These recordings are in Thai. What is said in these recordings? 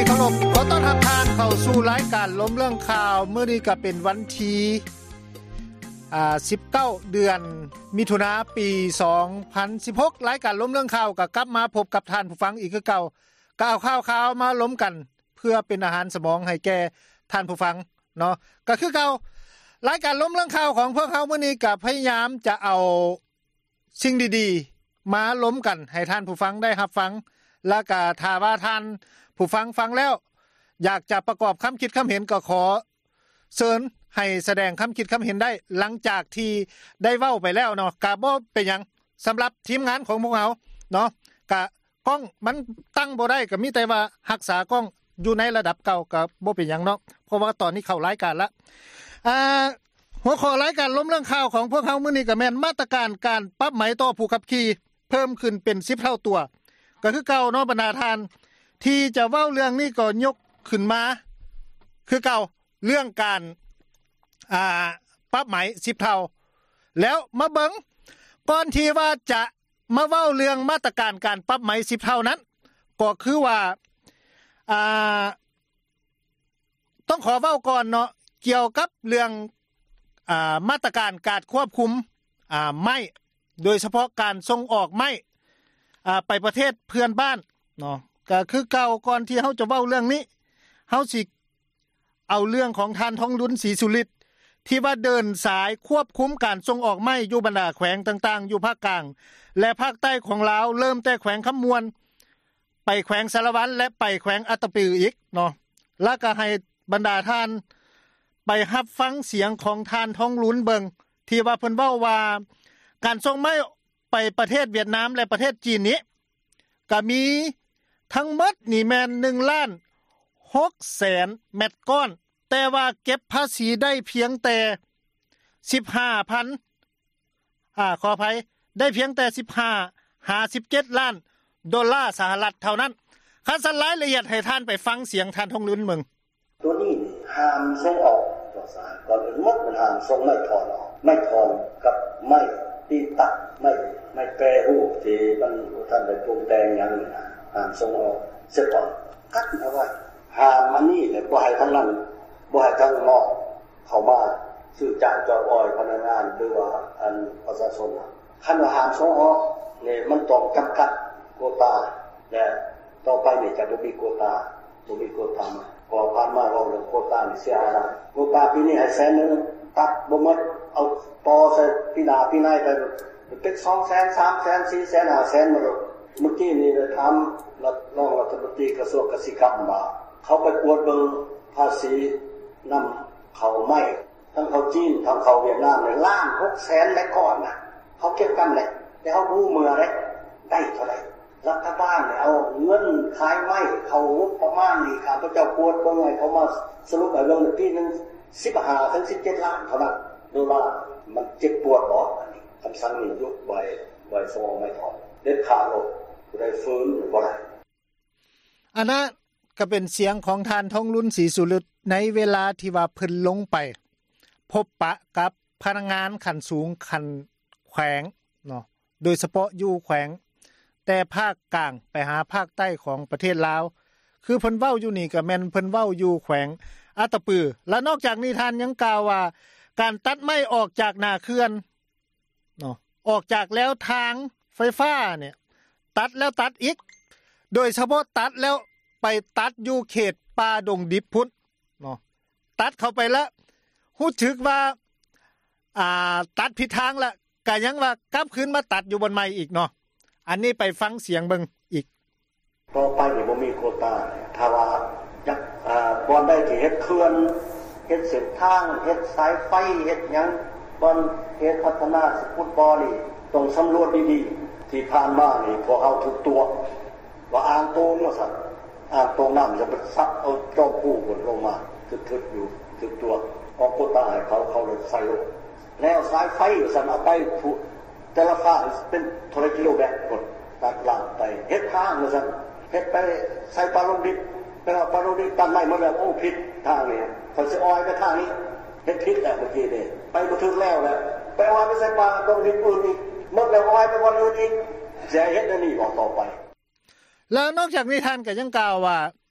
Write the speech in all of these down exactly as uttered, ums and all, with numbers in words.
ที่เคารพขอต้อนรับท่านเข้าสู่รายการล้มเรื่องข่าวมื้อนี้ก็เป็นวันที่อ่าสิบเก้าเดือนมิถุนายนปีสองพันสิบหกรายการล้มเรื่องข่าวก็กลับมาพบกับท่านผู้ฟังอีกคือเก่าก็เอาข่าวๆมาล้มกันเพื่อเป็นอาหารสมองให้แก่ท่านผู้ฟังเนาะก็คือเก่ารายการล้มเรื่องข่าวของพวกเฮามื้อนี้ก็พยายามจะเอาสิ่งดีๆมาล้มกันให้ท่านผู้ฟังได้รับฟังแล้วก็ถ้าว่าท่านผู้ฟังฟังแล้วอยากจะประกอบคำคิดคำเห็นก็ขอเชิญให้แสดงคำคิดคำเห็นได้หลังจากที่ได้เว้าไปแล้วเนาะก็บ่เป็นหยังสำหรับทีมงานของพวกเราเนาะก็กล้องมันตั้งบ่ได้ก็มีแต่ว่ารักษากล้องอยู่ในระดับเก่าก็บ่เป็นหยังเนาะเพราะว่าตอนนี้เข้ารายการละอ่าหัวข้อรายการล้มเรื่องข่าวของพวกเฮามื้อนี้ก็แม่นมาตรการการปรับไหมต่อผู้ขับขี่เพิ่มขึ้นเป็นสิบเท่าตัวก็คือเก่าเนาะบรรดาท่านที่จะเว้าเรื่องนี้ก็ยกขึ้นมาคือเก่าเรื่องการอ่าปรับไหมสิบเท่าแล้วมาเบิ่งก่อนที่ว่าจะมาเว้าเรื่องมาตรการการปรับไหมสิบเท่านั้นก็คือว่าอ่าต้องขอเว้าก่อนเนาะเกี่ยวกับเรื่องอ่ามาตรการการควบคุมอ่าไม้โดยเฉพาะการส่งออกไม้อ่าไปประเทศเพื่อนบ้านเนาะก็คือเก่าก่อนที่เฮาจะเว้าเรื่องนี้เฮาสิเอาเรื่องของท่านทองลุ้นศรีสุฤทธิ์ที่ว่าเดินสายควบคุมการส่งออกไม้อยู่บรรดาแขวงต่างๆอยู่ภาคกลางและภาคใต้ของลาวเริ่มแต่แขวงคำมวนไปแขวงสารวัตรและไปแขวงอัตตปืออีกเนาะแล้วก็ให้บรรดาท่านไปรับฟังเสียงของท่านทองลุ้นเบิงที่ว่าเพิ่นเว้าว่าการส่งไม้ไปประเทศเวียดนามและประเทศจีนนี้ก็มีทั้งหมดนี่แม่นหนึ่งล้านหกแสนเม็ดก้อนแต่ว่าเก็บภาษีได้เพียงแต่ สิบห้าพัน อ่าขออภัยได้เพียงแต่สิบห้า ห้าสิบเจ็ดล้านดอลลาร์สหรัฐเท่านั้นคันสั่นรายละเอียดให้ท่านไปฟังเสียงท่านทองลุ้นเมืองตัวนี้ห้ามส่งออกต่อสารก่อนอื่นหมดมันห้ามส่งไม่ถอนออกไม่ถอนกับไม่ตีตัดไม่ไม่แปรรูปที่มันท่านได้ปรุงแต่งอย่างนี้นะห้ามส่งออกเสียก่อนกัดเอาไว้ห้ามมันนี่แหละบ่ให้ทั้งนั้นบ่ให้ทั้งนอกเข้ามาซื้อจ้างจอดอ้อยพนักงานหรือว่าอันประชาชนคันว่าห้ามส่งออกนี่มันต้องจำกัดโควตาและต่อไปนี่จะบ่มีโควตาบ่มีโควตาพอผ่านมาเราเรื่องโควตานี่เสียอะไรโควตาปีนี้ให้แสนนึงตัดบ่หมดเอาต่อใส่ปีหน้าปีหน้าไปเป็นสองแสน สามแสน สี่แสน ห้าแสนหมดเมื่อกี้นี่ได้ถามรองรัฐมนตรีกระทรวงเกษตรกรรมว่าเขาไปกวดเบิ่งภาษีนำเข้าไม้ทั้งเข้าจีนทั้งเข้าเวียดนามเนี่ยล้านหกแสนแม่ก้อนน่ะเขาเก็บกันแหละแต่เฮารู้มื้อได้ได้เท่าไหร่รัฐบาลเนี่ยเอาเงินขายไม้เข้างบประมาณนี่ข้าพเจ้ากวดเบิ่งให้เขามาสรุปให้เบิ่งปีนึงสิบห้าถึงสิบเจ็ดล้านเท่านั้นดอลลาร์มันเจ็บปวดบ่อันนี้คำสั่งนี้ยกไว้ไว้ส่งไม่ถอนเด็ดขาดโลดบ่ได้ฟื้นบ่ได้อันนั้นก็เป็นเสียงของท่านทองลุ้นศรีสุฤทธิ์ในเวลาที่ว่าเพิ่นลงไปพบปะกับพนักงานขั้นสูงขั้นแขวงเนาะโดยเฉพาะอยู่แขวงแต่ภาคกลางไปหาภาคใต้ของประเทศลาวคือเพิ่นเว้าอยู่นี่ก็แม่นเพิ่นเว้าอยู่แขวงอัตตปือและนอกจากนี้ท่านยังกล่าวว่าการตัดไม้ออกจากหน้าเขื่อนเนาะออกจากแล้วทางไฟฟ้าเนี่ยตัดแล้วตัดอีกโดยเฉพาะตัดแล้วไปตัดอยู่เขตป่าดงดิบพุทธเนาะตัดเข้าไปแล้วรู้สึกว่าอ่าตัดผิดทางละก็ยังว่ากลับคืนมาตัดอยู่บนไม้อีกเนาะอันนี้ไปฟังเสียงเบิ่งอีกต่อไปนี่บ่มีโควตาถ้าว่าจักอ่าบ่ได้ที่เฮ็ดเขื่อนเฮ็ดเส้นทางเฮ็ดสายไฟเฮ็ดหยังบ่เฮ็ดพัฒนาฟุตบอลนี่ต้องสำรวจดีๆที่ผ่านมานี่พวกเฮาทุกตัวว่าอ่างโตนว่าซั่นอ่างโตนน้ำจะไปซับเอาจอมผู้บนลงมาทึดๆอยู่ทุกตัวออกโควตาให้เขาเขาเลยใส่ลงแล้วสายไฟซั่นเอาไปแต่ละฟ้าเป็นเท่าไหร่กิโลเมตรกดตัดหลังไปเฮ็ดทางว่าซั่นเฮ็ดไปใส่ปลาลงดิบแล้วปลาลงดิบตัดไม้หมดแล้วโอ้ผิดทางนี้เขาสิออยไปทางนี้เฮ็ดผิดแล้วเมื่อกี้นี่ไปบ่ถึงแล้วแหละไปออยไปใส่ปลาลงดิบอื่นอีกหมดแล้วออยไปวันอื่นอีกจะเฮ็ดอันนี้บ่ต่อไปแล้วนอกจากนี้ท่านก็ยังกล่าวว่า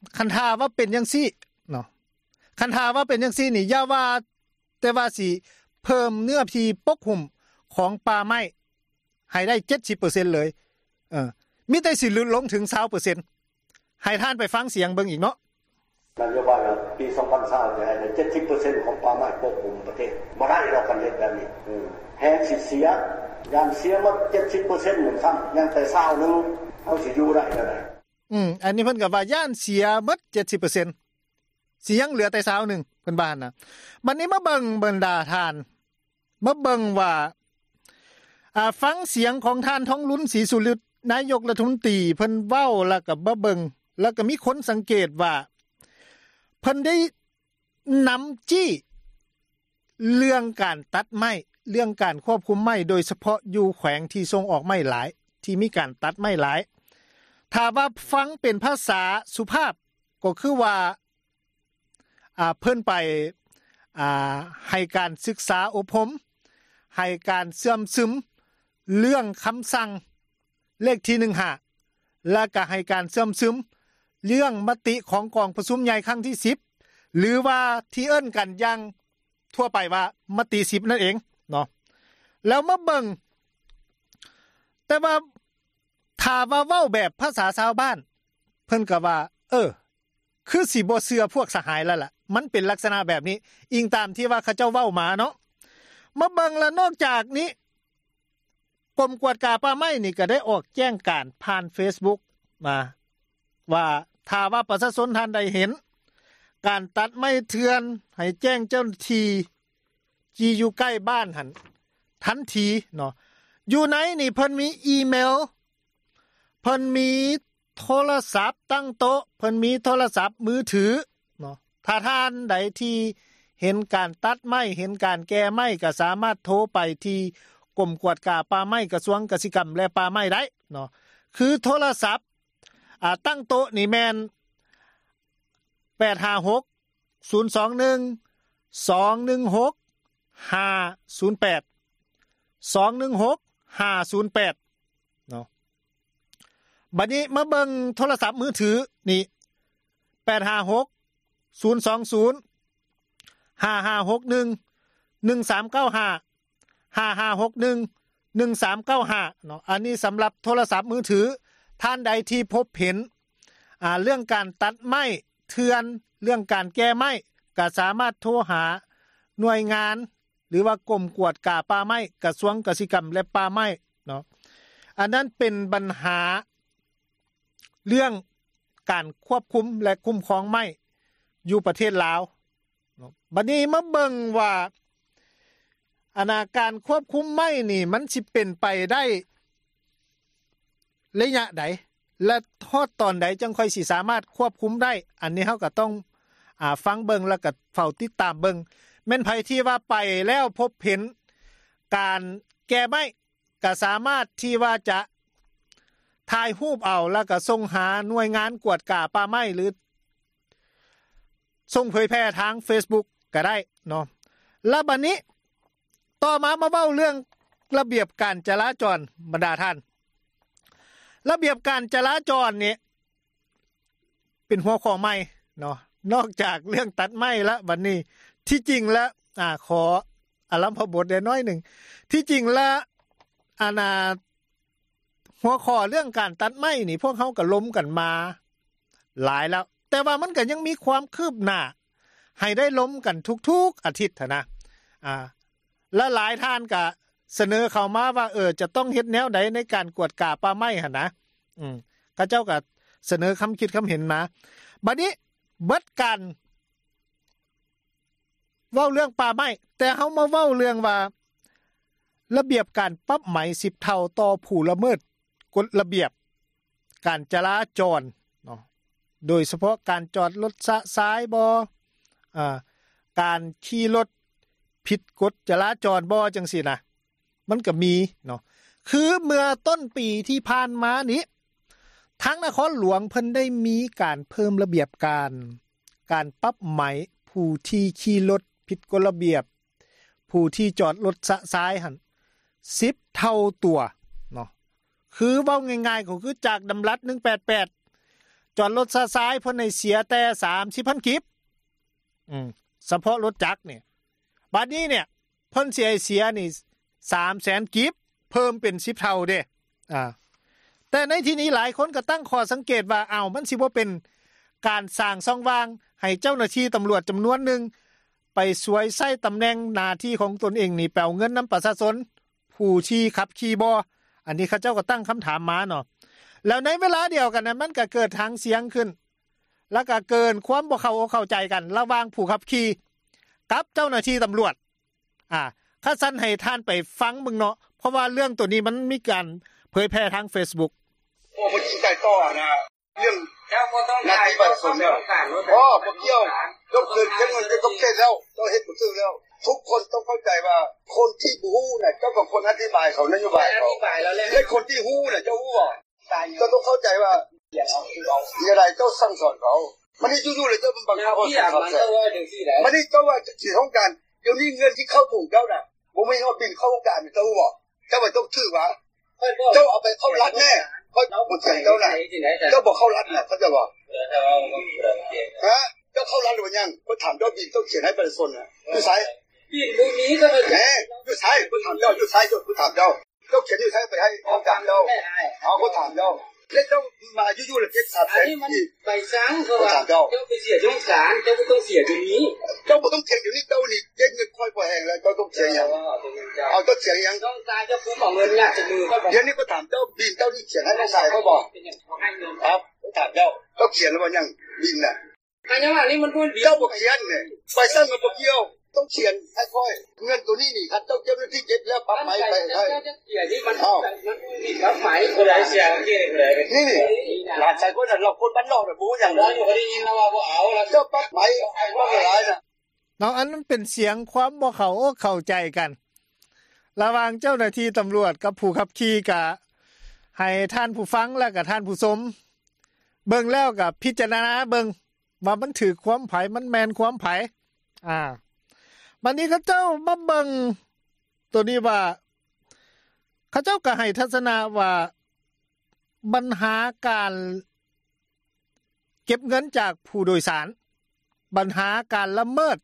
คันท่าว่าเป็นจังซี่เนาะคันท่าว่าเป็นจังซี่นี่อย่าว่าแต่ว่าสิเพิ่มเนื้อที่ปกคลุมของป่าไม้ให้ได้ เจ็ดสิบเปอร์เซ็นต์ เลยเออมีแต่สิลดลงถึง ยี่สิบเปอร์เซ็นต์ ให้ท่านไปฟังเสียงเบิ่งอีกเนาะนโยบายปีสองพันยี่สิบจะให้ได้ เจ็ดสิบเปอร์เซ็นต์ ของป่าไม้ปกคลุมประเทศบ่ได้เรากันเฮ็ดแบบนี้เออแฮงสิเสียยามเสียหมด เจ็ดสิบเปอร์เซ็นต์ เหมือนซ้ํยังแต่ยี่สิบนึงเฮาสิอยู่ได้จังได๋อืมอันนี้เพิ่นก็ว่าย่านเสียหมด เจ็ดสิบเปอร์เซ็นต์ สิยังเหลือแต่ยี่สิบนึงเพิ่นว่าน่ะบัดนี้มาเบิ่งบรรดาท่านมาเบิ่งว่าอ่าฟังเสียงของท่านท้องลุ้นศรีสุฤทธิ์นายกรัฐมนตรีเพิ่นเว้าแล้วก็มาเบิ่งแล้วก็มีคนสังเกตว่าเพิ่นได้นำจี้เรื่องการตัดไม้เรื่องการควบคุมไม้โดยเฉพาะอยู่แขวงที่ส่งออกไม้หลายที่มีการตัดไม้หลายถ้าว่าฟังเป็นภาษาสุภาพก็คือว่าอ่าเพิ่นไปอ่าให้การศึกษาอบรมให้การเสื่อมซึมเรื่องคำสั่งเลขที่หนึ่งห้าและก็ให้การเสื่อมซึมเรื่องมติของกองประชุมใหญ่ครั้งที่สิบหรือว่าที่เอิ้นกันอย่างทั่วไปว่ามติสิบนั่นเองเนาะแล้วมาเบิ่งแต่ว่าถ้าว่าเว้าแบบภาษาชาวบ้านเพิ่นก็ว่าเออคือสิบ่เชื่อพวกสหายแล้วล่ะมันเป็นลักษณะแบบนี้อิงตามที่ว่าเขาเจ้าเว้ามาเนาะมาเบิ่งแล้วนอกจากนี้กรมกวดกาป่าไม้นี่ก็ได้ออกแจ้งการผ่าน Facebook มาว่าถ้าว่าประชาชนท่านใดเห็นการตัดไม้เถื่อนให้แจ้งเจ้าหน้าที่ที่อยู่ใกล้บ้านหั่นทันทีเนาะอยู่ไหนนี่เพิ่นมีอีเมลเพิ่นมีโทรศัพท์ตั้งโต๊ะเพิ่นมีโทรศัพท์มือถือเนาะถ้าท่านใดที่เห็นการตัดไม้เห็นการแก้ไม้ก็สามารถโทรไปที่กรมกวดกาป่าไม้กระทรวงเกษตรกรรมและป่าไม้ได้เนาะคือโทรศัพท์อ่าตั้งโต๊ะนี่แม่นแปดห้าหก ศูนย์สองหนึ่ง สองหนึ่งหก ห้าศูนย์แปด สองหนึ่งหก ห้าศูนย์แปดเนาะบัดนี้มาเบิ่งโทรศัพท์มือถือนี่แปดห้าหก ศูนย์สองศูนย์ ห้าห้าหกหนึ่ง หนึ่งสามเก้าห้า ห้าห้าหกหนึ่ง หนึ่งสามเก้าห้าเนาะอันนี้สำหรับโทรศัพท์มือถือท่านใดที่พบเห็นอ่าเรื่องการตัดไม้เถื่อนเรื่องการแก้ไม้ก็สามารถโทรหาหน่วยงานหรือว่ากรมกวดกาป่าไม้กระทรวงเกษตรกรรมและป่าไม้เนาะอันนั้นเป็นปัญหาเรื่องการควบคุมและคุ้มครองไม้อยู่ประเทศลาวบัดนี้มาเบิ่งว่าอาณาการควบคุมไม้นี่มันสิเป็นไปได้ระยะใดและทอดตอนใดจังค่อยสิสามารถควบคุมได้อันนี้เฮาก็ต้องอ่าฟังเบิ่งแล้วก็เฝ้าติดตามเบิ่งแม่นไผที่ว่าไปแล้วพบเห็นการแก้ไม้ก็สามารถที่ว่าจะถ่ายรูปเอาแล้วก็ส่งหาหน่วยงานกวดกาป่าไม้หรือส่งเผยแพร่ทาง Facebook ก็ได้เนาะแล้วบัดนี้ต่อมามาเว้าเรื่องระเบียบการจราจรบรรดาท่านระเบียบการจราจรนี่เป็นหัวข้อใหม่เนาะนอกจากเรื่องตัดไม้แล้วบัดนี้ที่จริงแล้วอ่าขออารัมภบทได้น้อยหนึ่งที่จริงแล้วอาณาหัวข้อเรื่องการตัดไม้นี่พวกเขาก็ล้มกันมาหลายแล้วแต่ว่ามันก็ยังมีความคืบหน้าให้ได้ล้มกันทุกๆอาทิตย์นะอ่าและหลายท่านก็เสนอเข้ามาว่าเออจะต้องเฮ็ดแนวใดในการกวดกาป่าไม้หั่นนะอืมเขาเจ้าก็เสนอคำคิดคำเห็นมาบัดนี้เบิดกันเว้าเรื่องป่าไม้แต่เฮามาเว้าเรื่องว่าระเบียบการปรับไหมสิบเท่าต่อผู้ละเมิดกฎระเบียบการจราจรเนาะโดยเฉพาะการจอดรถซ้ายบ่อ่าการขี่รถผิดกฎจราจรบ่จังซี่นะมันก็มีเนาะคือเมื่อต้นปีที่ผ่านมานี้ทางนครหลวงเพิ่นได้มีการเพิ่มระเบียบการการปรับไหมผู้ที่ขี่รถผิดกฎระเบียบผู้ที่จอดรถซ้ายหั่นสิบเท่าตัวเนาะคือเว้าง่ายๆก็คือจากดำรัสหนึ่งแปดแปดจอดรถซ้ายๆเพิ่นให้เสียแต่ สามสิบพัน กิบอืมเฉพาะรถจักรเนี่ยบัดนี้เนี่ยเพิ่นสิให้เสียนี่ สามแสน กิบเพิ่มเป็นสิบเท่าเด้อ่าแต่ในที่นี้หลายคนก็ตั้งข้อสังเกตว่าอ้าวมันสิบ่เป็นการสร้างช่องว่างให้เจ้าหน้าที่ตำรวจจำนวนหนึ่งไปสวยใส่ตำแหน่งหน้าที่ของตนเองนี่แปลเงินน้ำประชาชนผู้ที่ขับขี่บ่อันนี้เขาเจ้าก็ตั้งคำถามมาเนาะแล้วในเวลาเดียวกันนั้นมันก็เกิดทางเสียงขึ้นแล้วก็เกินความบ่เข้าอกเข้าใจกันระหว่างผู้ขับขี่กับเจ้าหน้าที่ตำรวจอ่าถ้าซั่นให้ท่านไปฟังมึงเนาะเพราะว่าเรื่องตัวนี้มันมีการเผยแพร่ทาง Facebook โอ้มันจริงใจต่อนะเรื่องเจ้าบ่ต้องนาถ่ายทีบัตรสมแล้วอ๋อบ่เกี่ยวยกเลิกจังมันจะต้องเสร็จแล้วต้องเฮ็ดบ่ซื่อแล้วทุกคนต้องเข้าใจว่าคนที่บ่ฮู้น่ะเจ้าก็คนอธิบายเขานโยบายเขาอธิบายแล้วแหละให้คนที่ฮู้น่ะเจ้าฮู้บ่ก็ต้องเข้าใจว่าอย่าเอาคือเอาอย่าได้เจ้าสั่งสอนเขามันนี่อยู่ๆเลยเจ้าบังคับเขามันก็ว่าจังซี่แหละมันนี่เจ้าว่าสิต้องการเดี๋ยวนี้เงินที่เข้าถุงเจ้าน่ะบ่มีเฮาบินเข้าโครงการเจ้าฮู้บ่เจ้าบ่ต้องถือว่าเจ้าเอาไปเข้ารัฐแน่เขาบ่เถียงเจ้าน่ะเจ้าบ่เข้ารัฐน่ะเขาจะว่าฮะเจ้าเข้ารัฐหรือยังเพิ่นถามเจ้าบินต้องเขียนให้ประชาชนน่ะอยู่ไสบินบ่มีก็แหมอยู่ไสเพิ่นถามเจ้าอยู่ไสเจ้าเพิ่นถามเจ้าเจ้าเขียนอยู่ไสไปให้โครงการเจ้าเอาเพิ่นถามเจ้าแล้วเจ้ามาอยู่ๆแล้วเก็บสามแสนที่ไปซังเขาว่าเจ้าไปเสียสงสารเจ้าบ่ต้องเสียตรงนี้เจ้าบ่ต้องเถียงอยู่นี่เจ้านี่เก็บเงินค่อยบ่แห้งแล้วเจ้าต้องเถียงหยังเอาเจ้าเถียงหยังต้องตายเจ้าคุ้มเอาเงินญาติจากมือเดี๋ยวนี้ก็ถามเจ้าบินเจ้านี่เขียนให้ได้ใส่เขาบ่ครับถามเจ้าเจ้าเขียนแล้วบ่ยังบินน่ะอันนี้ว่านี่มันบ่เจ้าบ่เขียนนี่ไปซังมันบ่เกี่ยวต้องเขียนให้ค่อยเงินตัวนี้นี่ครับเจ้าเก็บที่เก็บแล้วปั๊บไหมไปให้เขียนนี่มันมันมีปั๊บไหมคนใดเสียเกี่ยวเลยนี่นี่หลานชายคนนั้นเราคนบ้านนอกน่ะบ่ฮู้หยังบ่อยู่ก็ได้ยินแล้วว่าบ่เอาแล้วเจ้าปั๊บไหมบ่หลายน่ะเนาะอันนั้นเป็นเสียงความบ่เข้าอกเข้าใจกันระหว่างเจ้าหน้าที่ตำรวจกับผู้ขับขี่ก็ให้ท่านผู้ฟังและก็ท่านผู้ชมเบิ่งแล้วก็พิจารณาเบิ่งว่ามันถูกความไผมันแม่นความไผอ่าบัดนี้เขาเจ้ามาเบิ่งตัวนี้ว่าเขาเจ้าก็ให้ทัศนะว่าปัญหาการเก็บเงินจากผู้โดยสารปัญหาการละเมิด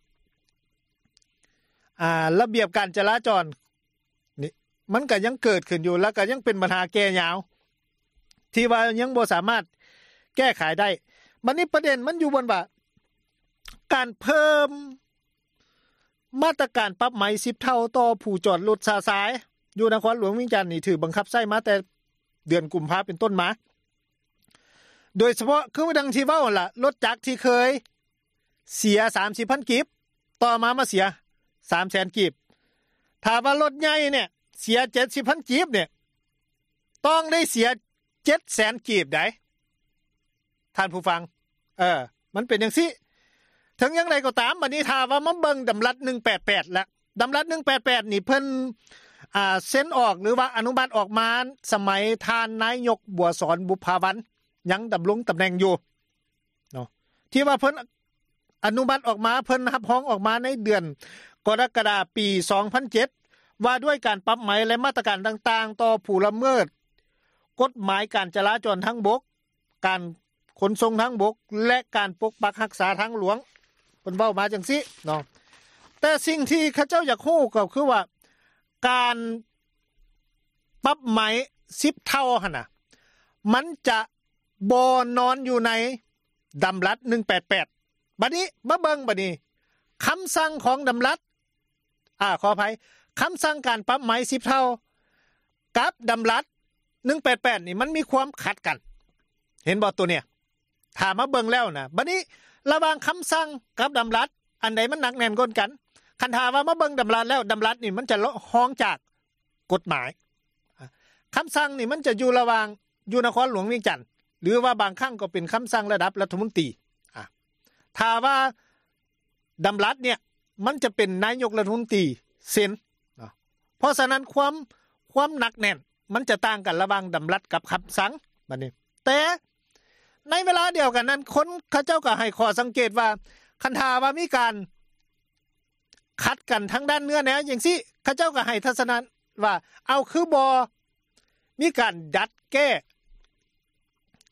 อ่าระเบียบการจราจรนี่มันก็ยังเกิดขึ้นอยู่แล้วก็ยังเป็นปัญหาแก้ยาวที่ว่ายังบ่สามารถแก้ไขได้บัดนี้ประเด็นมันอยู่บนว่าการเพิ่มมาตรการปรับไหมสิบเท่าต่อผู้จอดรถสายๆอยู่นครหลวงเวียงจันทน์นี่ถือบังคับใช้มาแต่เดือนกุมภาพันธ์เป็นต้นมาโดยเฉพาะคือดังที่เว้าล่ะรถจักรที่เคยเสีย สามสิบพัน กิบต่อมามาเสีย สามแสน กิบถ้าว่ารถใหญ่เนี่ยเสีย เจ็ดสิบพัน กิบเนี่ยต้องได้เสีย เจ็ดแสน กิบได้ท่านผู้ฟังเออมันเป็นจังซี่ถึงอย่างไรก็ตามบัดนี้ถ้าว่ามาเบิ่งดำรัสหนึ่งแปดแปดแล้วดำรัสหนึ่งแปดแปดนี่เพิ่นอ่าเซ็นออกหรือว่าอนุมัติออกมาสมัยท่านนายกบัวสอนบุภาวันยังดำรงตำแหน่งอยู่เนาะที่ว่าเพิ่นอนุมัติออกมาเพิ่นรับรองออกมาในเดือนกรกฎาคมปีสองพันเจ็ดว่าด้วยการปรับไหมและมาตรการต่างๆต่อผู้ละเมิดกฎหมายการจราจรทางบกการขนส่งทางบกและการปกปักรักษาทางหลวงเพิ่นเว้ามาจังซี่เนาะแต่สิ่งที่เขาเจ้าอยากฮู้ก็คือว่าการปรับไหมสิบเท่าหั่นน่ะมันจะบ่นอนอยู่ในดำรัสหนึ่งแปดแปดบัดนี้มาเบิ่งบัดนี้คำสั่งของดำรัสอ่าขออภัยคำสั่งการปรับไหมสิบเท่ากับดำรัสหนึ่งแปดแปดนี่มันมีความขัดกันเห็นบ่ตัวเนี่ยถ้ามาเบิ่งแล้วนะบัดนี้ระหว่างคำสั่งกับดำรัสอันใดมันหนักแน่นกว่ากันคันถ้าว่ามาเบิ่งดำรัสแล้วดำรัสนี่มันจะฮ้องจากกฎหมายคำสั่งนี่มันจะอยู่ระหว่างอยู่นครหลวงเวียงจันทน์หรือว่าบางครั้งก็เป็นคำสั่งระดับรัฐมนตรีอ่ะถ้าว่าดำรัสเนี่ยมันจะเป็นนายกรัฐมนตรีเซ็นเพราะฉะนั้นความความหนักแน่นมันจะต่างกันระหว่างดำรัสกับคำสั่งบัดนี้แต่ในเวลาเดียวกันนั้นคนเขาเจ้าก็ให้ข้อสังเกตว่าคันธาว่ามีการขัดกันทั้งด้านเนื้อแนวอย่างซี่เขาเจ้าก็ให้ทัศนะว่าเอาคือบอมีการดัดแก้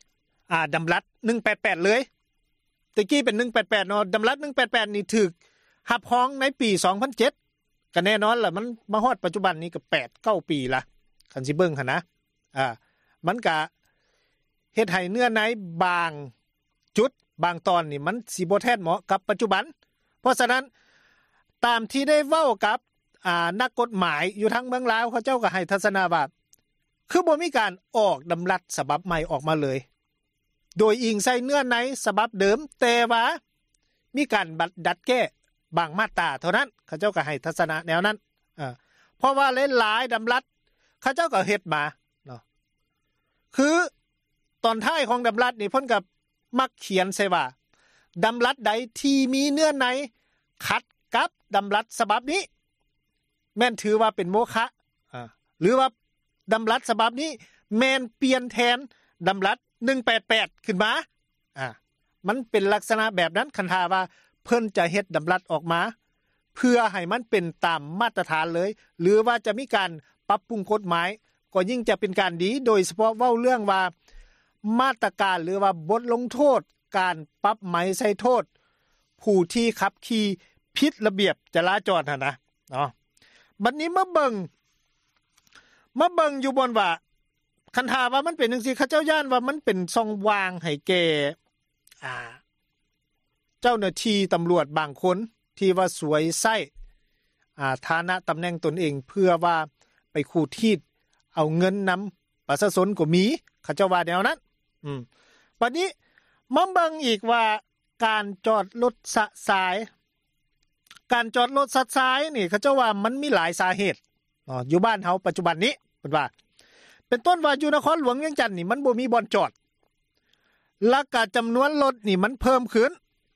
อ่าดำรัสหนึ่งแปดแปดเลยตะกี้เป็นหนึ่งแปดแปดเนาะดำรัสหนึ่งแปดแปดนี่ถูกรับรองในปีสองพันเจ็ดก็แน่นอนล่ะมันมาฮอดปัจจุบันนี้ก็แปด เก้าปีละคันสิเบิ่งหั่นนะอ่ามันก็เฮ็ดให้เนื้อในบางจุดบางตอนนี่มันสิบ่แท้เหมาะกับปัจจุบันเพราะฉะนั้นตามที่ได้เว้ากับอ่านักกฎหมายอยู่ทางเมืองลาวเขาเจ้าก็ให้ทัศนะว่าคือบ่มีการออกดำรัสฉบับใหม่ออกมาเลยโดยอิงใส่เนื้อในฉบับเดิมแต่ว่ามีการบัดดัดแก้บางมาตราเท่านั้นเขาเจ้าก็ให้ทัศนะแนวนั้นอ่าเพราะว่าหลายๆดำรัสเขาเจ้าก็เฮ็ดมาเนาะคือตอนท้ายของดำรัสนี่เพิ่นก็มักเขียนใส่ว่าดำรัสใดที่มีเนื้อในขัดกับดำรัสฉบับนี้แม่นถือว่าเป็นโมฆะอ่าหรือว่าดำรัสฉบับนี้แม่นเปลี่ยนแทนดำรัสหนึ่งแปดแปดขึ้นมาอ่ามันเป็นลักษณะแบบนั้นคันท่าว่าเพิ่นจะเฮ็ดดำรัสออกมาเพื่อให้มันเป็นตามมาตรฐานเลยหรือว่าจะมีการปรับปรุงกฎหมายก็ยิ่งจะเป็นการดีโดยเฉพาะเว้าเรื่องว่ามาตรการหรือว่าบทลงโทษการปรับไหมใส่โทษผู้ที่ขับขี่ผิดระเบียบจราจรหั่นนะเนาะบัดนี้มาเบิ่งมาเบิ่งอยู่บนว่าคันท่าว่ามันเป็นจังซี่เขาเจ้าย่านว่ามันเป็นช่องว่างให้แก่อ่าเจ้าหน้าที่ตำรวจบางคนที่ว่าสวยไส้อ่าฐานะตำแหน่งตนเองเพื่อว่าไปขูดรีดเอาเงินนำประชาชนก็มีเขาเจ้าว่าแนวนั้นอืมบัดนี้มาเบิ่งอีกว่าการจอดรถสะสายการจอดรถสะสายนี่เขาเจ้าว่ามันมีหลายสาเหตุอ๋ออยู่บ้านเฮาปัจจุบันนี้เพิ่นว่าเป็นต้นว่าอยู่นครหลวงเวียงจันทน์นี่มันบ่มีบ่อนจอดแล้วก็จำนวนรถนี่มันเพิ่มขึ้น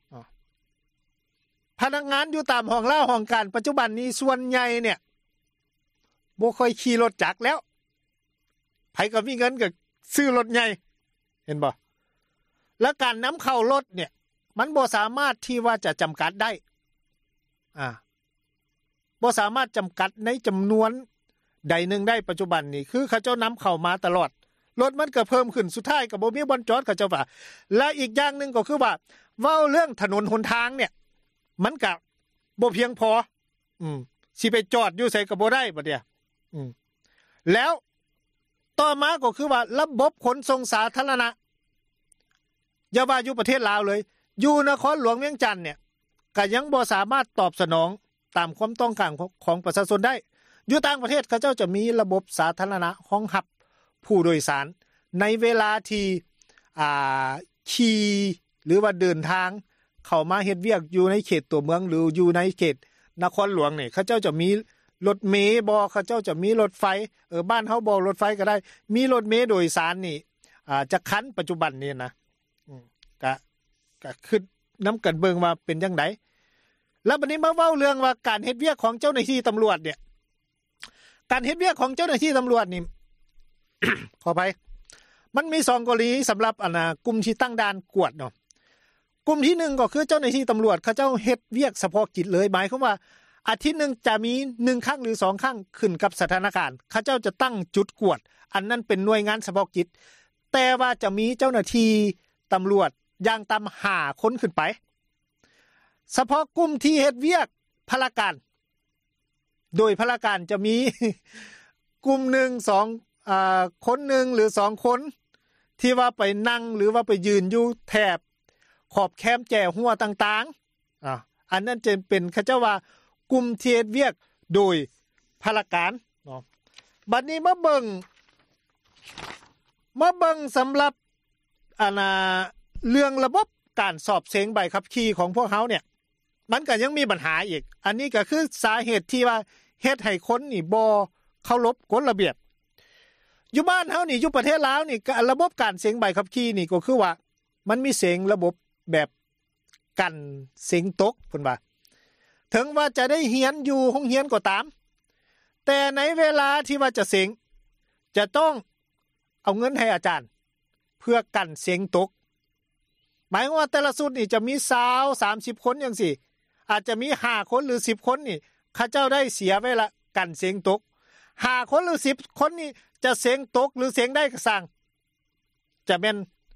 พนักงานอยู่ตามห้องเล่าห้องการปัจจุบันนี้ส่วนใหญ่เนี่ยบ่ค่อยขี่รถจักรแล้วไผก็มีเงินก็ซื้อรถใหญ่เห็นบ่แล้วการนำเข้ารถเนี่ยมันบ่สามารถที่ว่าจะจำกัดได้อ่าบ่สามารถจำกัดในจำนวนใดหนึ่งได้ปัจจุบันนี่คือเขาเจ้านำเข้ามาตลอดรถมันก็เพิ่มขึ้นสุดท้ายก็บ่มีบ่อนจอดเขาเจ้าว่าและอีกอย่างนึงก็คือว่าเว้าเรื่องถนนหนทางเนี่ยมันก็บ่เพียงพออืมสิไปจอดอยู่ไสก็บ่ได้บัดเนี่ยอืมแล้วต่อมาก็คือว่าระบบขนส่งสาธารณะอย่าว่าอยู่ประเทศลาวเลยอยู่นครหลวงเวียงจันทน์เนี่ยก็ยังบ่สามารถตอบสนองตามความต้องการของประชาชนได้อยู่ต่างประเทศเขาเจ้าจะมีระบบสาธารณะรองรับผู้โดยสารในเวลาที่อ่าขี่หรือว่าเดินทางเข้ามาเฮ็ดเวียกอยู่ในเขตตัวเมืองหรืออยู่ในเขตนครหลวงนี่เขาเจ้าจะมีรถเมล์บ่เขาเจ้าจะมีรถไฟเออบ้านเฮาบ่รถไฟก็ได้มีรถเมล์โดยสารนี่อ่าจะคันปัจจุบันนี้นะอืมก็ก็ขึ้นนํากันเบิ่งว่าเป็นจังได๋แล้วบัดนี้มาเว้าเรื่องว่าการเฮ็ดเวียกของเจ้าหน้าที่ตำรวจเนี่ยการเฮ็ดเวียกของเจ้าหน้าที่ตำรวจนี่ ขออภัยมันมีสองกรณีสำหรับอันน่ะกลุ่มที่ตั้งด่านกวดเนาะกลุ่มที่หนึ่งก็คือเจ้าหน้าที่ตำรวจเขาเจ้าเฮ็ดเวียกเฉพาะกิจเลยหมายความว่าอาทิตย์นึงจะมีหนึ่งครั้งหรือสองครั้งขึ้นกับสถานการณ์เขาเจ้าจะตั้งจุดกวดอันนั้นเป็นหน่วยงานเฉพาะกิจแต่ว่าจะมีเจ้าหน้าที่ตำรวจอย่างต่ำห้าคนขึ้นไปเฉพาะกลุ่มที่เฮ็ดเวียกพลการโดยพลการจะมีกลุ่มหนึ่ง สองอ่าคนหนึ่งหรือสองคนที่ว่าไปนั่งหรือว่าไปยืนอยู่แถบขอบแคมแจ่หัวต่างๆอ่าอันนั้นจะเป็นเขาเจ้าว่ากลุ่มที่เฮ็ดเวียกโดยพลการเนาะบัดนี้มาเบิ่งมาเบิ่งสำหรับอันน่ะเรื่องระบบการสอบเสงใบขับขี่ของพวกเฮาเนี่ยมันก็ยังมีปัญหาอีกอันนี้ก็คือสาเหตุที่ว่าเฮ็ดให้คนนี่บ่เคารพกฎระเบียบอยู่บ้านเฮานี่อยู่ประเทศลาวนี่ระบบการเสงใบขับขี่นี่ก็คือว่ามันมีเสงระบบแบบกันเสงตกเพิ่นว่าถึงว่าจะได้เรียนอยู่โรงเรียนก็ตามแต่ในเวลาที่ว่าจะเสงจะต้องเอาเงินให้อาจารย์เพื่อกันเสงตกหมายว่าแต่ละสุดนี่จะมียี่สิบ สามสิบคนจังซี่อาจจะมีห้าคนหรือสิบคนนี่เขาเจ้าได้เสียไว้ละกันเสียงตกห้าคนหรือสิบคนนี่จะเสียงตกหรือเสียงได้ก็สร้างจะเป็น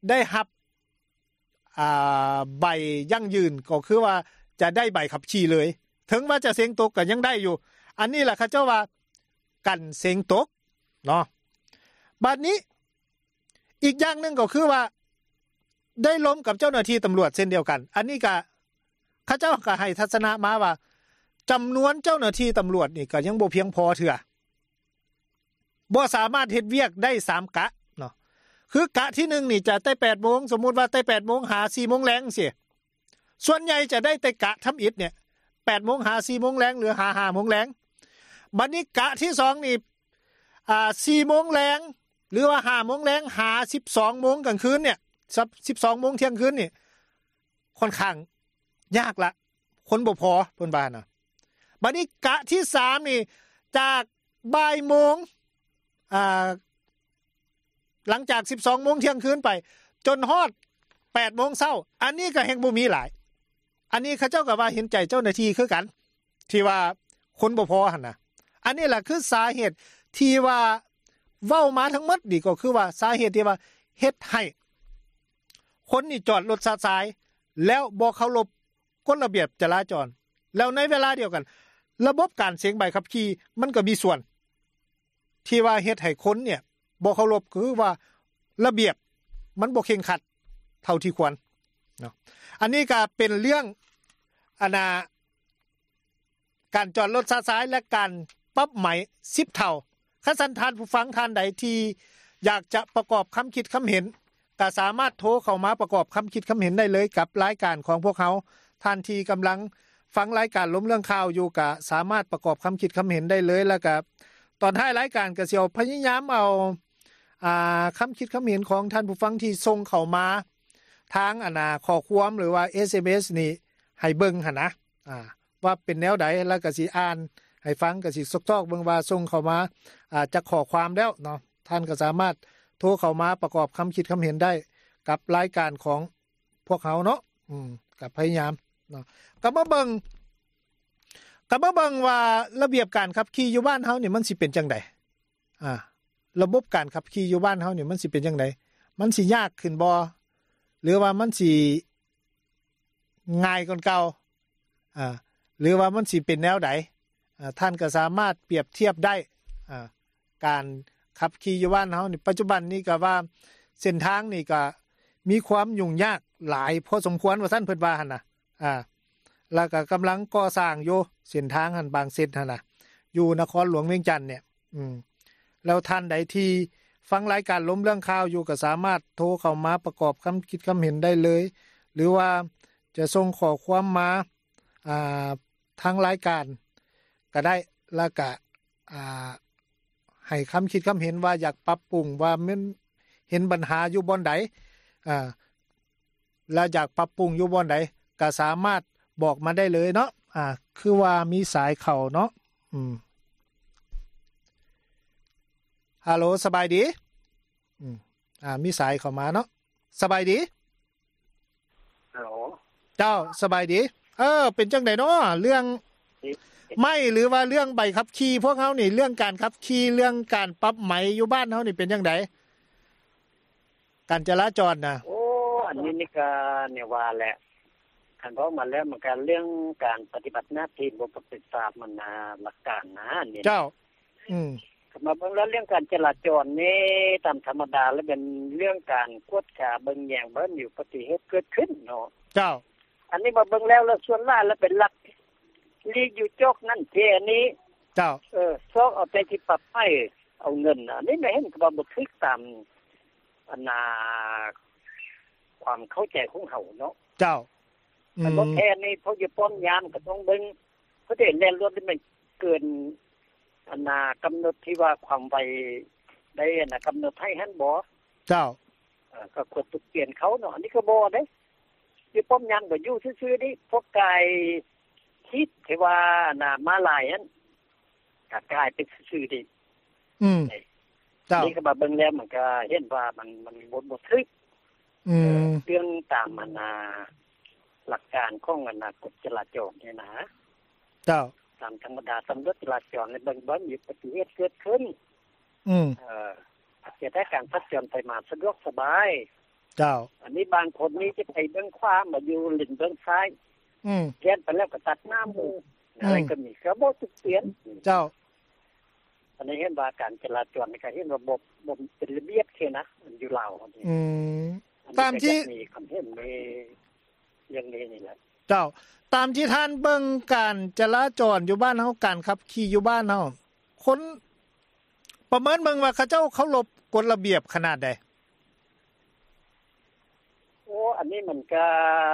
ได้รับอ่าใบยั่งยืนก็คือว่าจะได้ใบขับขี่เลยถึงว่าจะเสียงตกก็ยังได้อยู่อันนี้แหละเขาเจ้าว่ากันเสียงตกเนาะบัดนี้อีกอย่างนึงก็คือว่าได้ล้มกับเจ้าหน้าที่ตำรวจเช่นเดียวกันอันนี้ก็เขาเจ้าก็ให้ทัศนะมาว่าจำนวนเจ้าหน้าที่ตำรวจนี่ก็ยังบ่เพียงพอเถื่อบ่สามารถเฮ็ดเวียกได้สามกะเนาะคือกะที่หนึ่งนี่จะได้ แปดโมง สมมุติว่าได้ แปดโมง หา สี่โมงแลงสิส่วนใหญ่จะได้แต่กะทำอิฐเนี่ย แปดโมง หา สี่โมงแลงหรือหา ห้าโมงแลงบัดนี้กะที่สองนี่อ่า สี่โมงแลงหรือว่า ห้าโมงแลงหา สิบสองโมงกลางคืนเนี่ยสิบสองโมงเที่ยงคืนนี่ค่อนข้างยากละคนบ่พอเพิ่นว่าน่ะบัดนี้กะที่สามนี่จากบ่ายโมงอ่าหลังจากสิบสองโมงเที่ยงคืนไปจนฮอด แปดโมงเช้าอันนี้ก็แห่งบ่มีหลายอันนี้เขาเจ้าก็ว่าเห็นใจเจ้าหน้าที่คือกันที่ว่าคนบ่พอหั่นน่ะอันนี้แหละคือสาเหตุที่ว่าเว้ามาทั้งหมดนี่ก็คือว่าสาเหตุที่ว่าเฮ็ดให้คนนี่จอดรถสายแล้วบ่เคารพกฎระเบียบจราจรแล้วในเวลาเดียวกันระบบการเสียงใบขับขี่มันก็มีส่วนที่ว่าเฮ็ดให้คนเนี่ยบ่เคารพคือว่าระเบียบมันบ่เคร่งครัดเท่าที่ควรเนาะอันนี้ก็เป็นเรื่องอนาการจอดรถสายและการปรับใหม่สิบเท่าคันสันทานผู้ฟังท่านใดที่อยากจะประกอบคำคิดคำเห็นก็สามารถโทรเข้ามาประกอบคำคิดคำเห็นได้เลยกับรายการของพวกเขาท่านที่กำลังฟังรายการล้มเรื่องข่าวอยู่ก็สามารถประกอบคำคิดคำเห็นได้เลยแล้วก็ตอนท้ายรายการก็สิเอาพยายามเอาอ่าคำคิดคำเห็นของท่านผู้ฟังที่ส่งเข้ามาทางอนาข้อความหรือว่า เอส เอ็ม เอส นี่ให้เบิ่งหั่นนะอ่าว่าเป็นแนวใดแล้วก็สิอ่านให้ฟังก็สิซอกๆเบิ่งว่าส่งเข้ามาอ่าจากข้อความแล้วเนาะท่านก็สามารถโทรเข้ามาประกอบคำคิดคำเห็นได้กับรายการของพวกเขาเนาะอืมก็พยายามเนาะก็มาเบิ่งก็มาเบิ่งว่าระเบียบการขับขี่อยู่บ้านเฮานี่มันสิเป็นจังได๋อ่าระบบการขับขี่อยู่บ้านเฮานี่มันสิเป็นจังได๋มันสิยากขึ้นบ่หรือว่ามันสิง่ายกว่าเก่าอ่าหรือว่ามันสิเป็นแนวใดอ่าท่านก็สามารถเปรียบเทียบได้อ่าการขับขี่อยู่บ้านเฮานี่ปัจจุบันนี้ก็ว่าเส้นทางนี่ก็มีความยุ่งยากหลายพอสมควรว่าท่านเพิ่นว่าหั่นน่ะอ่าแล้วก็กำลังก่อสร้างอยู่เส้นทางหั่นบางเส้นหั่นน่ะอยู่นครหลวงเวียงจันทน์เนี่ยอืมแล้วท่านใดที่ฟังรายการล้มเรื่องข่าวอยู่ก็สามารถโทรเข้ามาประกอบคำคิดคำเห็นได้เลยหรือว่าจะส่งข้อความมาอ่าทางรายการก็ได้แล้วก็อ่าให้คำคิดคำเห็นว่าอยากปรับปรุงว่ามันเห็นปัญหาอยู่บ่อนใดอ่าแล้วอยากปรับปรุงอยู่บ่อนใดก็สามารถบอกมาได้เลยเนาะอ่าคือว่ามีสายเข้าเนาะอืมฮัลโหลสบายดีอืมอ่ามีสายเข้ามาเนาะสบายดีฮัลโหลเจ้าสบายดีเออเป็นจังได๋เนาะเรื่องไม่หรือว่าเรื่องใบขับขี่พวกเฮานี่เรื่องการขับขี่เรื่องการปรับใหม่อยู่บ้านเฮานี่เป็นจังได๋การจราจรน่ะโอ้อันนี้นี่ก็เนี่ยว่าแหละคันเพราะมันแล้วมันก็เรื่องการปฏิบัติหน้าที่บ่ปฏิบัติตามมันนะหลักการนะนี่เจ้าอืมมาเบิ่งแล้วเรื่องการจราจรนี่ตามธรรมดาแล้วเป็นเรื่องการกวดขันเบิ่งแยงเบิ่งอยู่ปฏิเหตุเกิดขึ้นเนาะเจ้าอันนี้มาเบิ่งแล้วแล้วส่วนหลายแล้วเป็นหลักลีอยู่จกนั่นเทนี้เจ้าเออซอกเอาแต่ที่ปรับให้เอาเงินน่ะนี่ไม่เห็นว่าบ่ถูกตามอันน่ะความเข้าใจของเฮาเนาะเจ้าอืมบ่แท้นี่พวกอยู่ป้อมยามก็ต้องเบิ่งเพราะได้แล่นรถนี่มันเกินอันน่ะกำหนดที่ว่าความไวได้น่ะกำหนดให้หั่นบ่เจ้าเออก็ควรเปลี่ยนเขาเนาะอันนี้ก็บ่ได้อยู่ป้อมยามก็อยู่ซื่อๆนี่พวกกายคิดที่ว่าน่ะมาลายนั้นก็กลายเป็นซื่อๆดิอืมเจ้านี่ก็มาเบิ่งแล้วมันก็เห็นว่ามันมันบ่บ่ถูกอืมเรื่องตามมันน่ะหลักการของอันน่ะกฎจราจรนี่นะเจ้าตามธรรมดาตำรวจจราจรในเบิ่งบ่มีปฏิเหตุเกิดขึ้นอืมเอ่อจะได้การสัญจรไปมาสะดวกสบายเจ้าอันนี้บางคนนี่จะไปเบื้องขวามาอยู่หลินเบื้องซ้ายอืมแล่นไปแล้วก็ตัดหน้าหมู่อะไรก็มีก็บ่ทุกเปลี่ยนเจ้าอันนี้เห็นว่าการจราจรนี่ก็เห็นระบบบ่เป็นระเบียบแค่นะมันอยู่ลาวอืมตามที่มีคำเห็นในอย่างนี้นี่แหละเจ้าตามที่ท่านเบิ่งการจราจรอยู่บ้านเฮาการขับขี่อยู่บ้านเฮาคนประเมินเบิ่งว่าเขาเจ้าเคารพกฎระเบียบขนาดใดโอ้อันนี้มันก็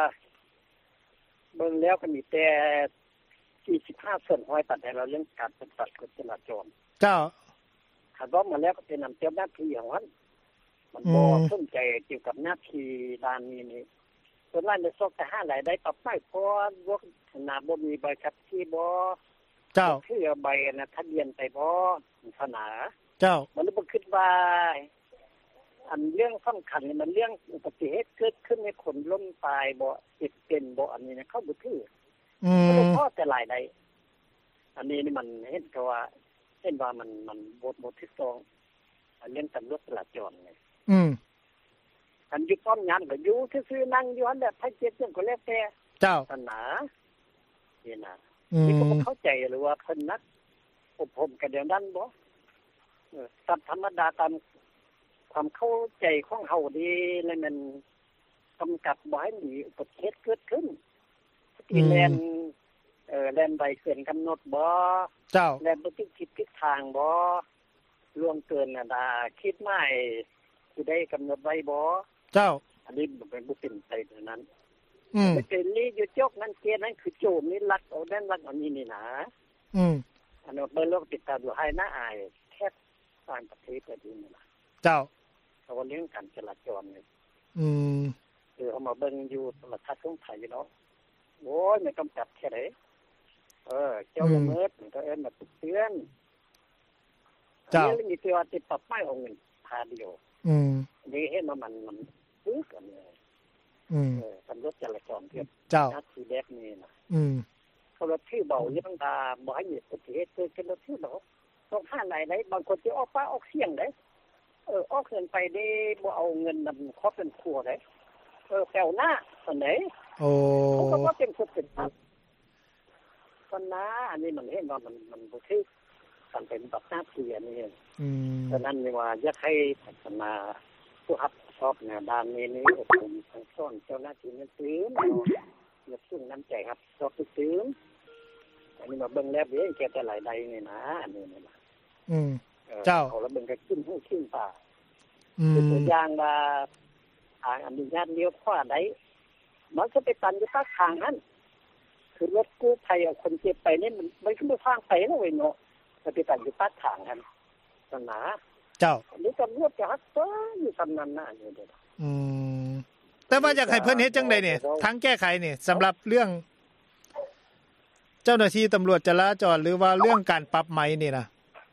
เบิ่งแล้วก็มีแต่สี่สิบห้าส่วนร้อยปานใดเราเรื่องการปฏิบัติกฎจราจรเจ้าถ้าว่ามาแล้วก็เป็นนำเจ้าหน้าที่ของมันมันบ่สนใจเกี่ยวกับหน้าที่ด้านนี้นี่ส่วนหลายในซอกแต่ห้าหลายได้ปรับไม่พอพวกหน้าบ่มีใบขับขี่บ่เจ้าคือใบนะทะเบียนไปบ่ศาสนาเจ้ามันบ่คิดว่าอันเรื่องสำคัญนี่มันเรื่องอุบัติเหตุเกิดขึ้นในคนล้มตายบ่เจ็บเป็นบ่อันนี้นะเขาบ่ถืออืมพอแต่หลายใดอันนี้นี่มันเห็นก็ว่าเห็นว่ามันมันบ่บ่ถูกต้องอันเรื่องตำรวจจราจรนี่อืมอันอยู่ป้อมยามก็อยู่ซื่อๆนั่งอยู่หั่นแหละถ้าเจ็บจังก็แล้วแต่เจ้าศาสนานี่นะนี่ก็บ่เข้าใจหรือว่าเพิ่นนักอบรมกันอย่างนั้นบ่เออตามธรรมดาตามความเข้าใจของเฮาดีแล้วมันกำกับบ่ให้มีอุบัติเหตุเกิดขึ้นที่แล่นเอ่อแล่นใบเกินกำหนดบ่เจ้าแล่นบ่ถูกทิศทิศทางบ่ล่วงเกินน่ะดาคิดไม่สิได้กำหนดไว้บ่เจ้าอันนี้บ่เป็นบ่เป็นไปเท่านั้นอืมเป็นนี่อยู่จกนั้นเกณฑ์นั้นคือโจมนี่ลักเอานั่นลักอันนี้นี่นะอืมอันนั้นเบิ่งโลกติดตามอยู่ให้น่าอายแทบต่างประเทศก็ดีนี่ล่ะเจ้าเพราะว่าเรื่องการจราจรนี่อืมเออเอามาเบิ่งอยู่โทรทัศน์ของไทยเนาะโอ้ยไม่กำกับแค่ไหนเออเจ้าละเมิดมันก็เอิ้นมาเตือนเจ้านี่มีที่ว่าติดปรับไม่เอาเงินพาเดียวอืมนี่เห็นว่ามันมันซื้อกันเลยอืมเออตำรวจจราจรเทียบเจ้าที่แบบนี้น่ะอืมเขาละที่เบาเรื่องตาบ่ให้มีอุบัติเหตุเกิดขึ้นแล้วที่เบาต้องหาไหนได้บางคนสิออกฟ้าออกเสียงได้เออออกเงินไปได้บ่เอาเงินนำครอบเป็นครัวได้เออแถวหน้าซั่นไหนโอ้เขาก็บ่เป็นคนเป็นครับซั่นนะอันนี้มันเห็นว่ามันมันบ่ถูกกันเป็นแบบหน้าที่อันนี้อืมฉะนั้นนี่ว่าอยากให้พัฒนาผู้รับชอบแนวด้านนี้นี่อบรมสั่งสอนเจ้าหน้าที่นั่นตื้มอยากซึ่งน้ำใจครับชอบตื้มอันนี้มาเบิ่งแล้วเด้แก่แต่หลายใดนี่นะอันนี้นี่นะอืมเจ้าเขาแล้วเบิ่งก็ขึ้นหูขึ้นตาอืมตัวอย่างว่าทางอนุญาตเลี้ยวขวาได้มันก็ไปตันอยู่ปากทางนั้นคือรถกู้ภัยเอาคนเจ็บไปนี่มันมันก็บ่ทางไปแล้วเว้ยเนาะก็ไปตันอยู่ปากทางนั้นซั่นนะเจ้าอันนี้ตำรวจจะฮักเปิ้นอยู่ซั่นนั้นน่ะอยู่เด้ออืมแต่ว่าอยากให้เพิ่นเฮ็ดจังได๋นี่ทางแก้ไขนี่สำหรับเรื่องเจ้าหน้าที่ตำรวจจราจรหรือว่าเรื่องการปรับไหมนี่นะ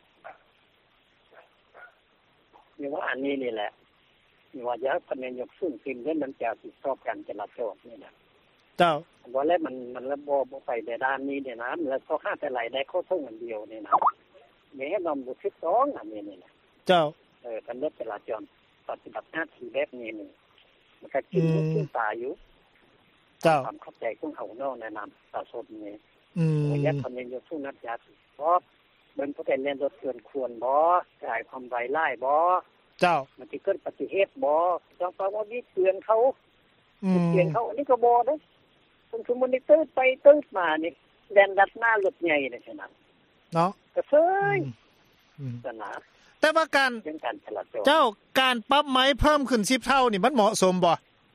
นี่ว่าอันนี้นี่แหละนี่ว่าจะเพิ่นยกสูงขึ้นเรื่องมันจะติดสอบการจราจรนี่นะเจ้าบ่แล้วมันมันระบบบ่ไปในด้านนี้เนี่ยนะมันแล้วก็หาแต่ไหลได้เข้าส่งอันเดียวนี่นะนี่ให้นำบ่ถูกต้องอันนี้นี่นะเจ้าเออตำรวจจราจรปฏิบัติหน้าที่แบบนี้นี่มันก็กินหูกินตาอยู่เจ้าความเข้าใจของเฮาเนาะแนะนำประชาชนนี่อืมอยากทำอยู่สู้นัดยาเพราะเบิ่งผู้ใดเล่นรถเกินควรบ่จ่ายความไวไล่บ่เจ้ามันสิเกิดอุบัติเหตุบ่ต้องฟังว่ามีเตือนเขาอืมเตือนเขาอันนี้ก็บ่เด้อเพิ่นคือมันนี่ตื้อไปตื้อมานี่แล่นดัดหน้ารถใหญ่นี่ซั่นน่ะเนาะก็เซยอืมซั่นน่ะแต่ว่าการเจ้าการปรับไหมเพิ่มขึ้นสิบเท่านี่มันเหมาะสมบ่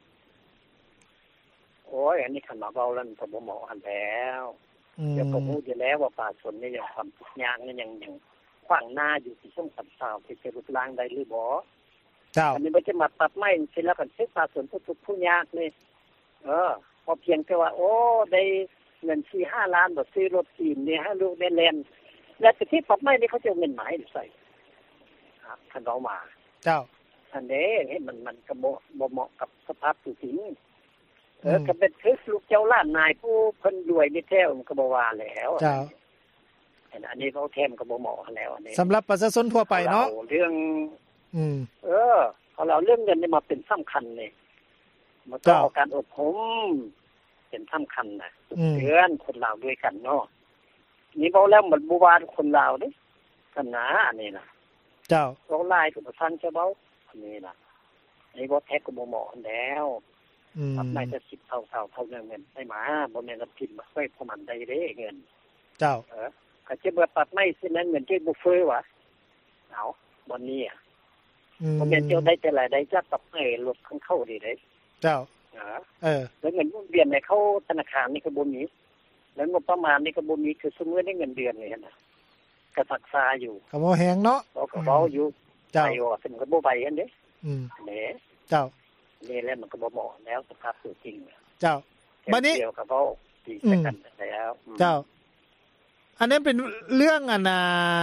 โอ้ยอันนี้คันมาเว้าแล้วก็บ่เหมาะอันแล้วเดี๋ยวก็ฮู้อยู่แล้วว่าประชาชนนี่ยังทำทุกอย่างนี่ยังยังขวางหน้าอยู่ที่ช่วงสัปดาห์ที่จะรุดล้างได้หรือบ่เจ้าอันนี้บ่จะมาปรับไหมเสร็จแล้วก็ประชาชนทุกๆผู้ยากนี่เออพอเพียงแต่ว่าโอ้ได้เงิน สี่ห้า ล้านบ่ซื้อรถจีนนี่ให้ลูกได้แล่นแล้วที่ปรับไหมนี่เขาจะเงินหมายใส่คันเอามาเจ้าอันนี้เห็นมันมันก็บ่บ่เหมาะกับสภาพจริงเออก็เป็นคือลูกเจ้าล้านนายผู้เพิ่นรวยนี่แท้มันก็บ่ว่าแล้วเจ้าอันนี้เขาแทมก็บ่เหมาะแล้วอันนี้สำหรับประชาชนทั่วไปเนาะเรื่องอืมเออเฮเขาเอาเรื่องเงินนี่มาเป็นสำคัญนี่มันต้องเอาการอบรมเป็นสำคัญน่ะเตือนคนลาวด้วยกันเนาะนี่เว้าแล้วมันบ่ว่าคนลาวเด้กันนะอันนี้น่ะเจ้าเว้าหลายก็บ่ทันจะเว้าอันนี้น่ะอันนี้บ่แท้ก็บ่เหมาะแล้วอืมไม่จะสิบเท่าๆเท่านั้นเงินได้มาบ่แม่นว่าพิมพ์มาไว้พอมันได้เด้เงินเจ้าเออก็จะบ่ปัดไม่สินั้นเงินที่บ่เฟ้อวะเอาบ่นี้อ่ะอืมบ่แม่นเจ้าได้แต่ละได้จักปัดให้ลดข้างเข้าดีเด้เจ้าเออแล้วเงินเดือนในเข้าธนาคารนี่ก็บ่มีแล้วงบประมาณนี่ก็บ่มีคือซุมื้อได้เงินเดือนนี่น่ะก็รักษาอยู่ก็บ่แฮงเนาะก็เว้าอยู่เจ้าไปว่าซึ่งก็บ่ไหวอันเด้อืมแหน่เจ้านี่แหละมันก็บ่เหมาะแล้วสภาพตัวจริงเจ้าบัดนี้เกี่ยวกับเว้าตีกันแล้วเจ้าอันนั้นเป็นเรื่องอันน่ะ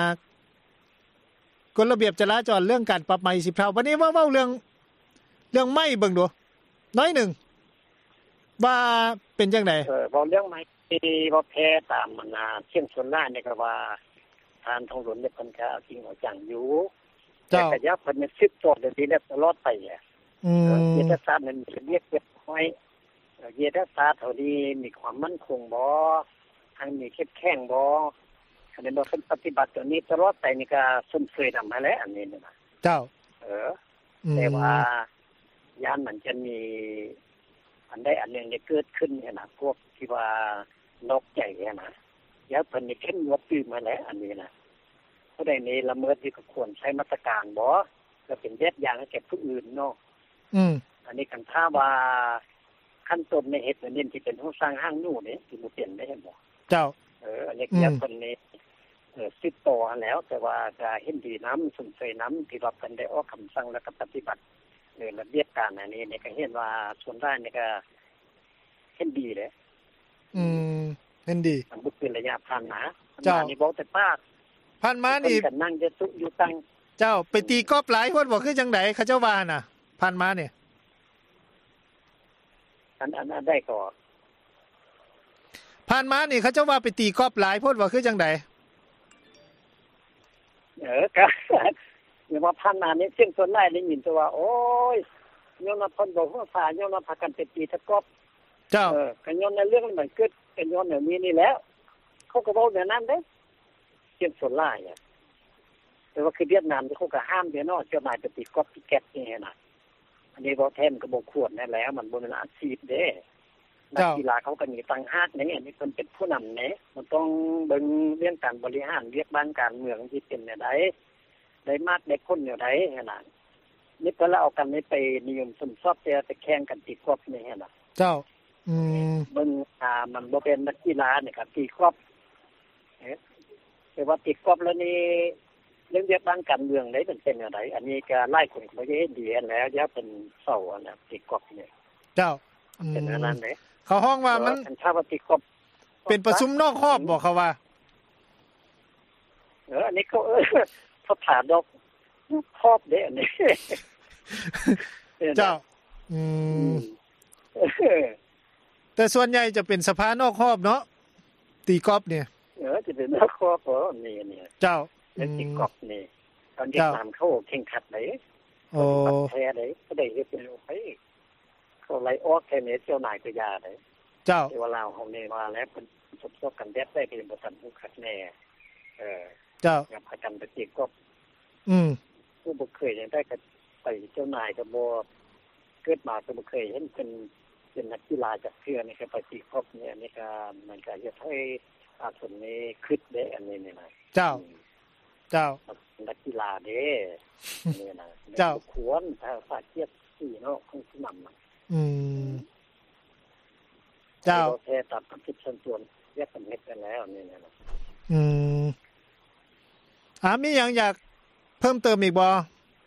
กฎระเบียบจราจรเรื่องการปรับใหม่สิบเท่าบัดนี้เว้าๆเรื่องเรื่องไม้เบิ่งดูน้อยหนึ่งว่าเป็นจังได๋เออบ่เรื่องไม้บ่แพ้ตามมันน่ะเชียงส่วนหน้านี่ก็ว่าทางทางหลวงเนี่ยเพิ่นก็เอาจริงเอาจังอยู่แต่ก็ยับเพิ่นเนี่ยสิบตัวเดี๋ยวนี้ตลอดไปอ่ะอืมเยตศาสตร์มันเรียกเรียบร้อยเยตศาสตร์เท่านี้มีความมั่นคงบ่ทางมีเข้มแข็งบ่อันนี้บ่เพิ่นปฏิบัติตัวนี้ตลอดไปนี่ก็สุ่มเสยนำมาแล้วอันนี้น่ะเจ้าเออแต่ว่ายานมันจะมีอันใดอันหนึ่งได้เกิดขึ้นเนี่ยนะพวกที่ว่านอกใจเนี่ยนะแล้วเพิ่นนี่เข้มงวดตื้อมาแล้วอันนี้นะผู้ใดนี่ละเมิดที่ก็ควรใช้มาตรการบ่ก็เป็นแบบอย่างให้แก่ผู้อื่นเนาะอืมอันนี้กันถ้าว่าขั้นต้นในเหตุอันนี้ที่เป็นผู้สร้างห้างนู่นนี่ที่บ่เปลี่ยนได้เห็นบ่เจ้าเอออันนี้คือคนนี้เออติดต่อแล้วแต่ว่าก็เห็นดีนำสนใจนำที่ว่าเพิ่นได้ออกคำสั่งแล้วก็ปฏิบัติในระเบียบการอันนี้นี่ก็เห็นว่าส่วนได้นี่ก็เห็นดีเด้อืมเห็นดีมันบ่เป็นระยะผ่านมาเจ้านี่บ่แต่ปากผ่านมานี่กันนั่งจะตุอยู่ตั้งเจ้าไปตีกอบหลายคนบ่คือจังได๋เขาเจ้าว่าน่ะผ่านมาเนี่ยอันอันได้ก็ผ่านมานี่เขาเจ้าว่าไปตีกอบหลายพุ่นว่าคือจังได๋เออก็อย่าว่าผ่านมานี่เสียงส่วนหลายได้ยินแต่ว่าโอ้ยโยนน่ะเพิ่นบ่ฮู้ภาษาโยนน่ะพากันไปตีตะกอบเจ้าเออก็ย้อนในเรื่องมันเกิดเป็นย้อนแบบนี้นี่แล้วเขาก็เว้าแบบนั้นเด้เสียงส่วนหลายอ่ะแต่ว่าคือเวียดนามเขาก็ห้ามเด้เนาะเจ้านายไปตีกอบตีแก๊สนี่น่ะอันนี้บ่แท้มันก็บ่ควรแน่แล้วมันบ่เป็นอาชีพเด้นักกีฬาเขาก็มีต่างหากนี่อันนี้เพิ่นเป็นผู้นำแหน่มันต้องเบิ่งเรื่องการบริหารเรียกบ้านการเมืองที่เป็นแนวใดได้มากได้คนแนวใดหั่นน่ะนี่ก็แล้วเอากันนี่ไปนิยมสมชอบแต่ไปแข่งกันตีกอบนี่หั่นน่ะเจ้าอืมเบิ่งอ่ามันบ่เป็นนักกีฬานี่ครับตีกอบเอ๊ะแต่ว่าตีกอบแล้วนี่เรื่องเรียกบ้านการเมืองได้เป็นเป็นจังได๋อันนี้ก็หลายคนก็เห็นดีแล้วอย่าเป็นเศร้าอันน่ะตีกอบนี่เจ้าเป็นอันนั้นเด้เขาฮ้องว่ามันชาวติกอบเป็นประชุมนอกครอบบ่เขาว่าเอออันนี้เขาเออเขาถามดอกครอบเด้อันนี้เจ้าอืมแต่ส่วนใหญ่จะเป็นสภานอกครอบเนาะตีกอบเนี่ยเออจะเป็นนอกครอบบ่นี่นี่เจ้าเป็นตีกอบนี่ตอนเด็กตามเขาแข่งขันได้โอ้แพ้ได้ก็ได้เฮ็ดเป็นไปเขาไล่ออกแค่นี้เจ้านายก็ยาได้เจ้าเวลาเฮานี่มาแล้วเพิ่นสบซอกกันแบบได้เป็นบ่ทันผู้คัดแน่เออเจ้าอย่าพากันไปตีกอบอืมผู้บ่เคยได้ก็ไปเจ้านายก็บ่เกิดมาก็บ่เคยเห็นเพิ่นเป็นนักกีฬาจักเทื่อนี่ก็ไปตีกอบเนี่ยนี่ก็มันก็จะให้อาสนนี้คิดได้อันนี้นี่นะเจ้าเจ้านักกีฬาเด้นี่นะเจ้าควรถ้าฝากเทียบที่เนาะของผู้นำอืมเจ้าแท้ตัดกับคิดส่วนตัวแยกกันเฮ็ดกันแล้วนี่นะอืมอ่ามีหยังอยากเพิ่มเติมอีกบ่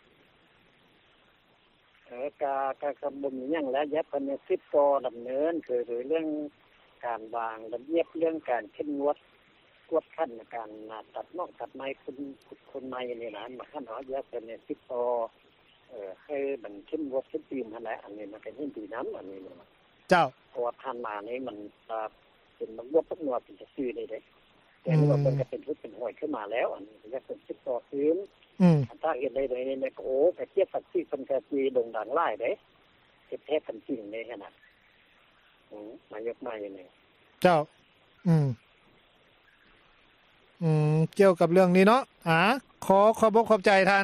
เออกะกะบ่มีหยังแล้วแยกกันในคิดต่อดำเนินคือเรื่องการวางระเบียบเรื่องการเข้มงวดกวดขันการตัดนอกตัดไม้คนคนใหม่นี่นะมาคั่นเนาะแยกกันในคิดต่อเอ่อให้มันเข้มงวดเข้มตีมหั่นแหละอันนี้มันก็เห็นดีนำอันนี้เนาะเจ้าเพราะว่าผ่านมานี่มันเป็นมันรวบทั้งหมดเป็นซื่อๆนี่เด้แต่ว่าเพิ่นก็เป็นทุกเป็นห้อยขึ้นมาแล้วอันนี้อยากเป็นคิดต่อคืนอืมถ้าเฮ็ดได้ได้เนี่ยโอ้ก็เทียบสักที่เพิ่นก็สิโด่งดังหลายเด้เฮ็ดแท้กันจริงในขนาดอือมายกมาอย่างนี้เจ้าอืมอืมเกี่ยวกับเรื่องนี้เนาะอ่าขอขอบอกขอบใจท่าน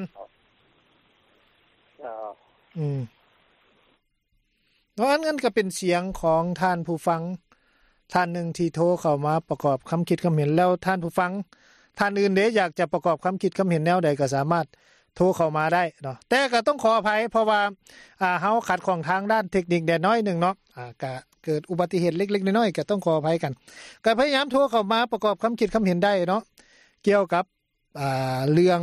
อ๋ออืมเพราะงั้นก็เป็นเสียงของท่านผู้ฟังท่านหนึ่งที่โทรเข้ามาประกอบคำคิดคำเห็นแล้วท่านผู้ฟังท่านอื่นเด้อยากจะประกอบคำคิดคำเห็นแนวใดก็สามารถโทรเข้ามาได้เนาะแต่ก็ต้องขออภัยเพราะว่าอ่าเฮาขัดข้องทางด้านเทคนิคแดน้อยนึงเนาะอ่าก็เกิดอุบัติเหตุเล็กๆน้อยๆก็ต้องขออภัยกันก็พยายามโทรเข้ามาประกอบคำคิดคำเห็นได้เนาะเกี่ยวกับอ่าเรื่อง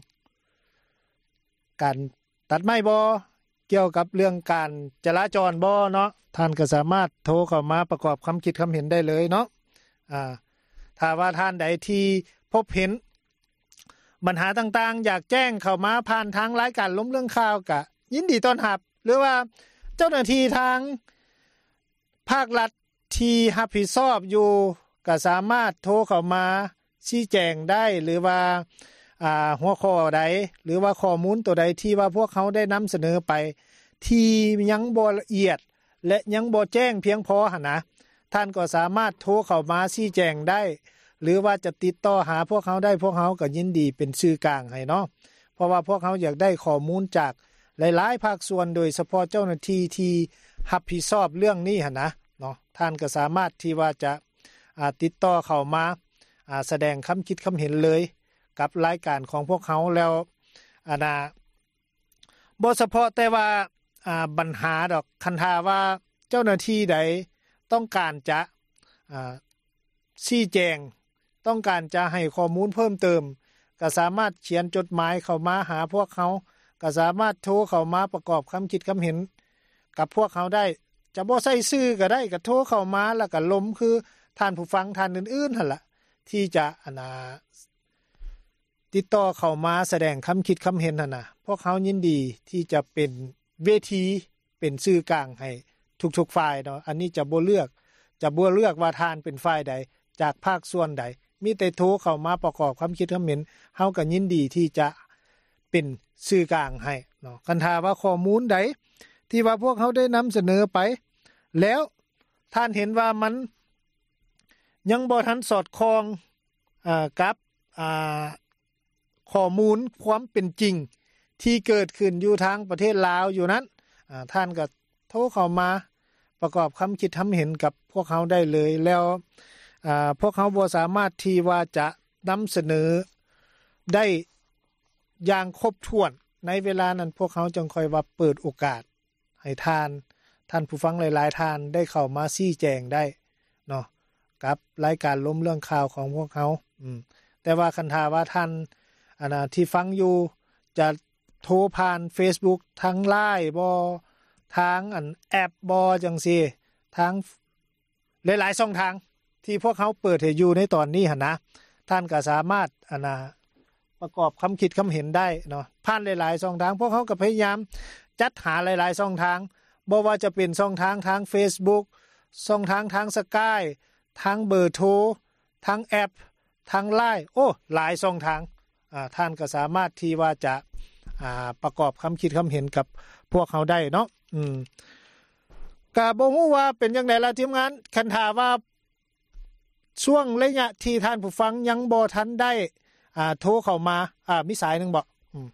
การตัดไม้บ่เกี่ยวกับเรื่องการจราจรบ่เนาะท่านก็สามารถโทรเข้ามาประกอบคำคิดคำเห็นได้เลยเนาะอ่าถ้าว่าท่านใดที่พบเห็นปัญหาต่างๆอยากแจ้งเข้ามาผ่านทางรายการล้มเรื่องข่าวก็ยินดีต้อนรับหรือว่าเจ้าหน้าที่ทางภาครัฐที่รับผิดชอบอยู่ก็สามารถโทรเข้ามาชี้แจงได้หรือว่าอ่าหัวข้อใดหรือว่าข้อมูลตัวใดที่ว่าพวกเขาได้นำเสนอไปที่ยังบ่ละเอียดและยังบ่แจ้งเพียงพอหั่นนะท่านก็สามารถโทรเข้ามาชี้แจงได้หรือว่าจะติดต่อหาพวกเขาได้พวกเขาก็ยินดีเป็นสื่อกลางให้เนาะเพราะว่าพวกเขาอยากได้ข้อมูลจากหลายๆภาคส่วนโดยเฉพาะเจ้าหน้าที่ที่รับผิดชอบเรื่องนี้หั่นนะเนาะท่านก็สามารถที่ว่าจะอ่าติดต่อเข้ามาอ่าแสดงคำคิดคำเห็นเลยกับรายการของพวกเขาแล้วอ่านะบ่เฉพาะแต่ว่าอ่าปัญหาดอกคันทาว่าเจ้าหน้าที่ใดต้องการจะอ่าชี้แจงต้องการจะให้ข้อมูลเพิ่มเติมก็สามารถเขียนจดหมายเข้ามาหาพวกเขาก็สามารถโทรเข้ามาประกอบคำคิดคำเห็นกับพวกเขาได้จะบ่ใส่ชื่อก็ได้ก็โทรเข้ามาแล้วก็ล้มคือท่านผู้ฟังท่านอื่นๆหั่นล่ะที่จะอานาติดต่อเข้ามาแสดงคำคิดคำเห็นหั่นน่ะพวกเขายินดีที่จะเป็นเวทีเป็นสื่อกลางให้ทุกๆฝ่ายเนาะอันนี้จะบ่เลือกจะบ่เลือกว่าท่านเป็นฝ่ายใดจากภาคส่วนใดมีแต่โทรเข้ามาประกอบความคิดความเห็นเฮาก็ยินดีที่จะเป็นสื่อกลางให้เนาะคันถ้าว่าข้อมูลใดที่ว่าพวกเขาได้นำเสนอไปแล้วท่านเห็นว่ามันยังบ่ทันสอดคล้องอ่ากับอ่าข้อมูลความเป็นจริงที่เกิดขึ้นอยู่ทางประเทศลาวอยู่นั้นอ่าท่านก็โทรเข้ามาประกอบคำคิดคำเห็นกับพวกเขาได้เลยแล้วอ่าพวกเขาบ่สามารถที่ว่าจะนำเสนอได้อย่างครบถ้วนในเวลานั้นพวกเขาจึงค่อยว่าเปิดโอกาสให้ท่านท่านผู้ฟังหลายๆท่านได้เข้ามาชี้แจงได้เนาะกับรายการล้มเรื่องข่าวของพวกเขาอืมแต่ว่าคันถ้าว่าท่านอันน่ะที่ฟังอยู่จะโทรผ่าน Facebook ทาง ไลน์ บ่ทางอันแอปบ่จังซี่ทางหลายๆช่องทางที่พวกเขาเปิดให้อยู่ในตอนนี้หั่นนะท่านก็สามารถอันน่ะประกอบคำคิดคำเห็นได้เนาะผ่านหลายๆช่องทางพวกเขาก็พยายามจัดหาหลายๆช่องทางบ่ว่าจะเป็นช่องทางทาง Facebook ช่องทางทาง Skype ทางเบอร์โทรทางแอปทาง ไลน์ โอ้หลายช่องทางอ่าท่านก็สามารถที่ว่าจะอ่าประกอบคำคิดคำเห็นกับพวกเขาได้เนาะอืมก็บ่ฮู้ว่าเป็นจังได๋ล่ะทีมงานคันถ้าว่าช่วงระยะที่ท่านผู้ฟังยังบ่ทันได้อ่าโทรเข้ามาอ่ามีสายนึงบ่อืม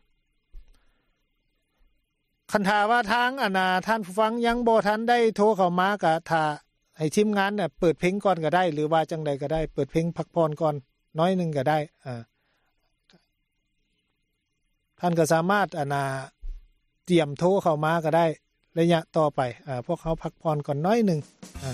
คันถ้าว่าทางอันน่ะท่านผู้ฟังยังบ่ทันได้โทรเข้ามาก็ถ้าให้ทีมงานน่ะเปิดเพลงก่อนก็ได้หรือว่าจังได๋ก็ได้เปิดเพลงพักผ่อนก่อนน้อยนึงก็ได้อ่าท่านก็สามารถอันน่ะเตรียมโทรเข้ามาก็ได้ระยะต่อไปอ่าพวกเขาพักผ่อนก่อนน้อยนึงอ่า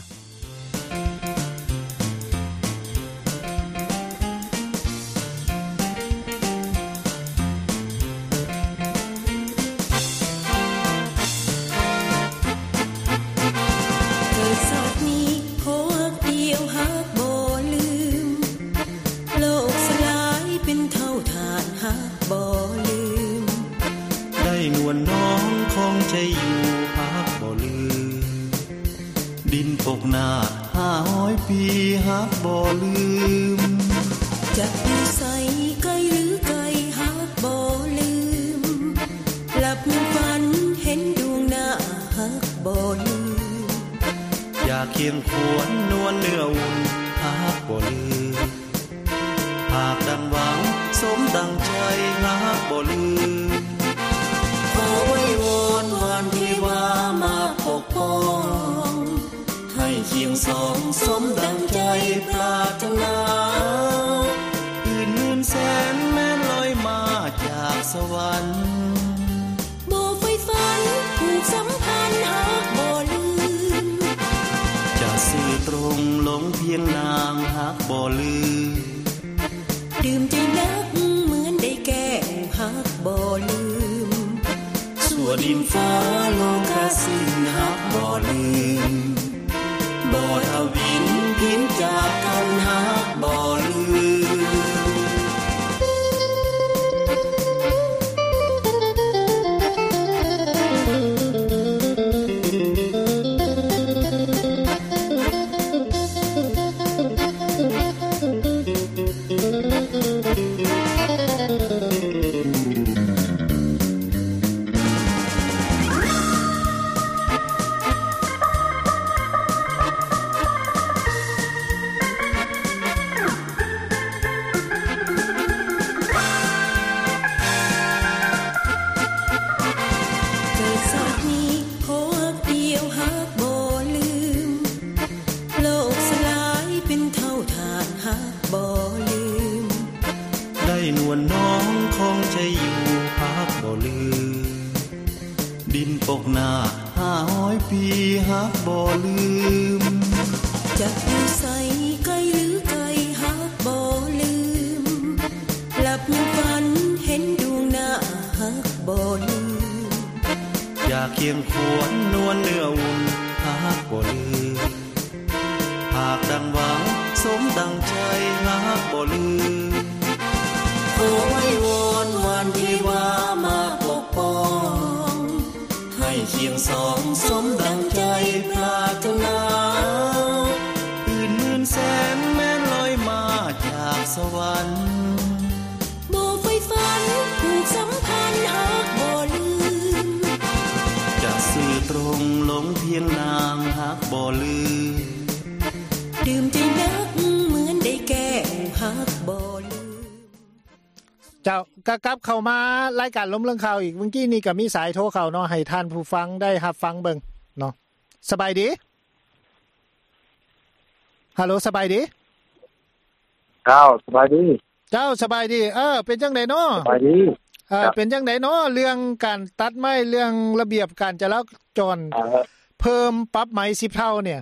ปกหน้าห้าร้อยปีฮักบ่ลืมจะอยู่ไสไกลหรือไกลฮักบ่ลืบ่ลืมอยากเคียงขวนนวลเนื้ออุ่นฮักบ่ลืมหากดังหวังสมดังใจฮักบ่ลืมขอไว้วอนวานเทวามาปกป้องให้เคียงสองสมดังใจปรารถนาอื่นหมื่นแสนแม้ลอยมาจากสวรรค์บ่ไฟฝันผูกสัมพันธ์ฮักบ่ลืมจะสื่อตรงลงเพียงนางฮักบ่ลืมดื่มใจนักเหมือนได้แก้ฮักบ่ลืมสั่วดินฟ้าโลกาสินฮักบ่ลืมบ่ทวินพินจากกันฮักบ่ลืมเจ้ากะกลับเข้ามารายการล้มเรื่องข่าวอีกเมื่อกี้นี่ก็มีสายโทรเข้าเนาะให้ท่านผู้ฟังได้รับฟังเบิ่งเนาะสบายดีฮัลโหลสบายดีเจ้าสบายดีเจ้าสบายดีเออเป็นจังได๋เนาะสบายดีเออเป็นจังได๋เนาะเรื่องการตัดไม้เรื่องระเบียบการจราจรเพิ่มปรับใหม่สิบเท่าเนี่ย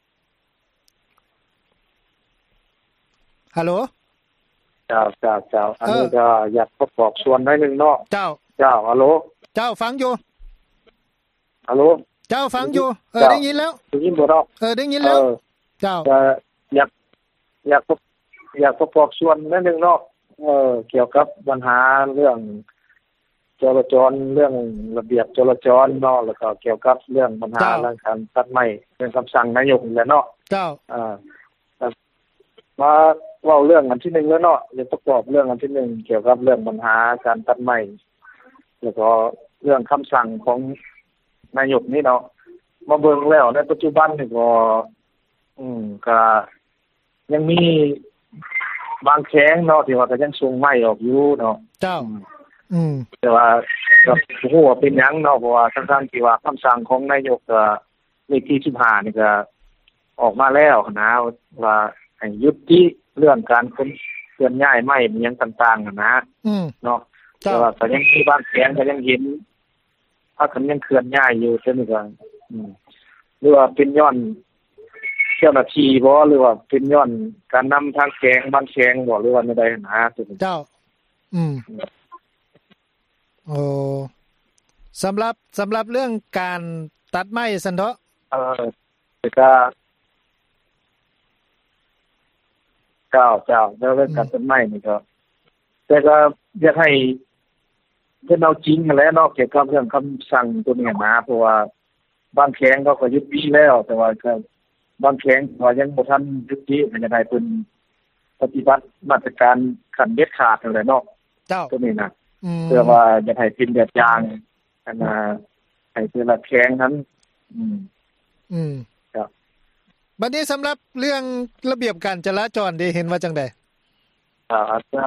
ฮัลโหลเจ้าเจ้าเจ้าอันนี้ก็อยากประกอบส่วนได้นึงเนาะเจ้าเจ้าฮัลโหลเจ้าฟังอยู่ฮัลโหลเจ้าฟังอยู่เออได้ยินแล้วได้ยินบ่ดอกเออได้ยินแล้วเจ้าก็อยากอยากอยากประกอบส่วนได้นึงเนาะเออเกี่ยวกับปัญหาเรื่องจราจรเรื่องระเบียบจราจรเนาะแล้วก็เกี่ยวกับเรื่องปัญหาเรื่องการตัดไม้เป็นคำสั่งนายกแหละเนาะเจ้าอ่ามาเว้าเรื่องอันที่หนึ่งแล้วเนาะจะประกอบเรื่องอันที่หนึ่งเกี่ยวกับเรื่องปัญหาการตัดไม้แล้วก็เรื่องคำสั่งของนายกนี่เนาะมาเบิ่งแล้วในปัจจุบันนี่ก็อืมก็ยังมีบางแข้งเนาะที่ว่าก็ยังส่งไม้ออกอยู่เนาะเจ้าอืมแต่ว่าก็บ่ฮู้ว่าเป็นหยังเนาะเพราะว่าทั้งๆที่ว่าคำสั่งของนายกก็เลขที่สิบห้านี่ก็ออกมาแล้วนะว่าให้ยุติเรื่องการคนเคลื่อนย้ายไม้มันยังต่างๆนะอืมเนาะแต่ว่าก็ยังมีบางแข้งก็ยังเห็นถ้าคันยังเคลื่อนย้ายอยู่ซั่นนี่ก็อืมหรือว่าเป็นย้อนเจ้าหน้าที่บ่หรือว่าเป็นย้อนการนำทางแขงบางแขงบ่หรือว่าใดๆนะเจ้าอืมโอ้สำหรับสำหรับเรื่องการตัดไม้ซั่นเถาะเออแต่ก็เจ้าเจ้าแล้วเรื่องการตัดไม้นี่ก็แต่ก็อยากให้เพิ่นเอาจริงนั่นแหละเนาะเกี่ยวกับเรื่องคำสั่งตัวนี้นะเพราะว่าบางแขงเขาก็ยุติแล้วแต่ว่าก็บางแข้งก็ยังบ่ทันยุติมันจะได้เพิ่นปฏิบัติมาตรการขั้นเด็ดขาดนั่นแหละเนาะเจ้าตัวนี้นะเพื่อว่าจะให้เป็นแบบอย่างอันน่ะให้แต่ละแข้งนั้นอืมอืมครับบัดนี้สำหรับเรื่องระเบียบการจราจรได้เห็นว่าจังได๋อ่าจะ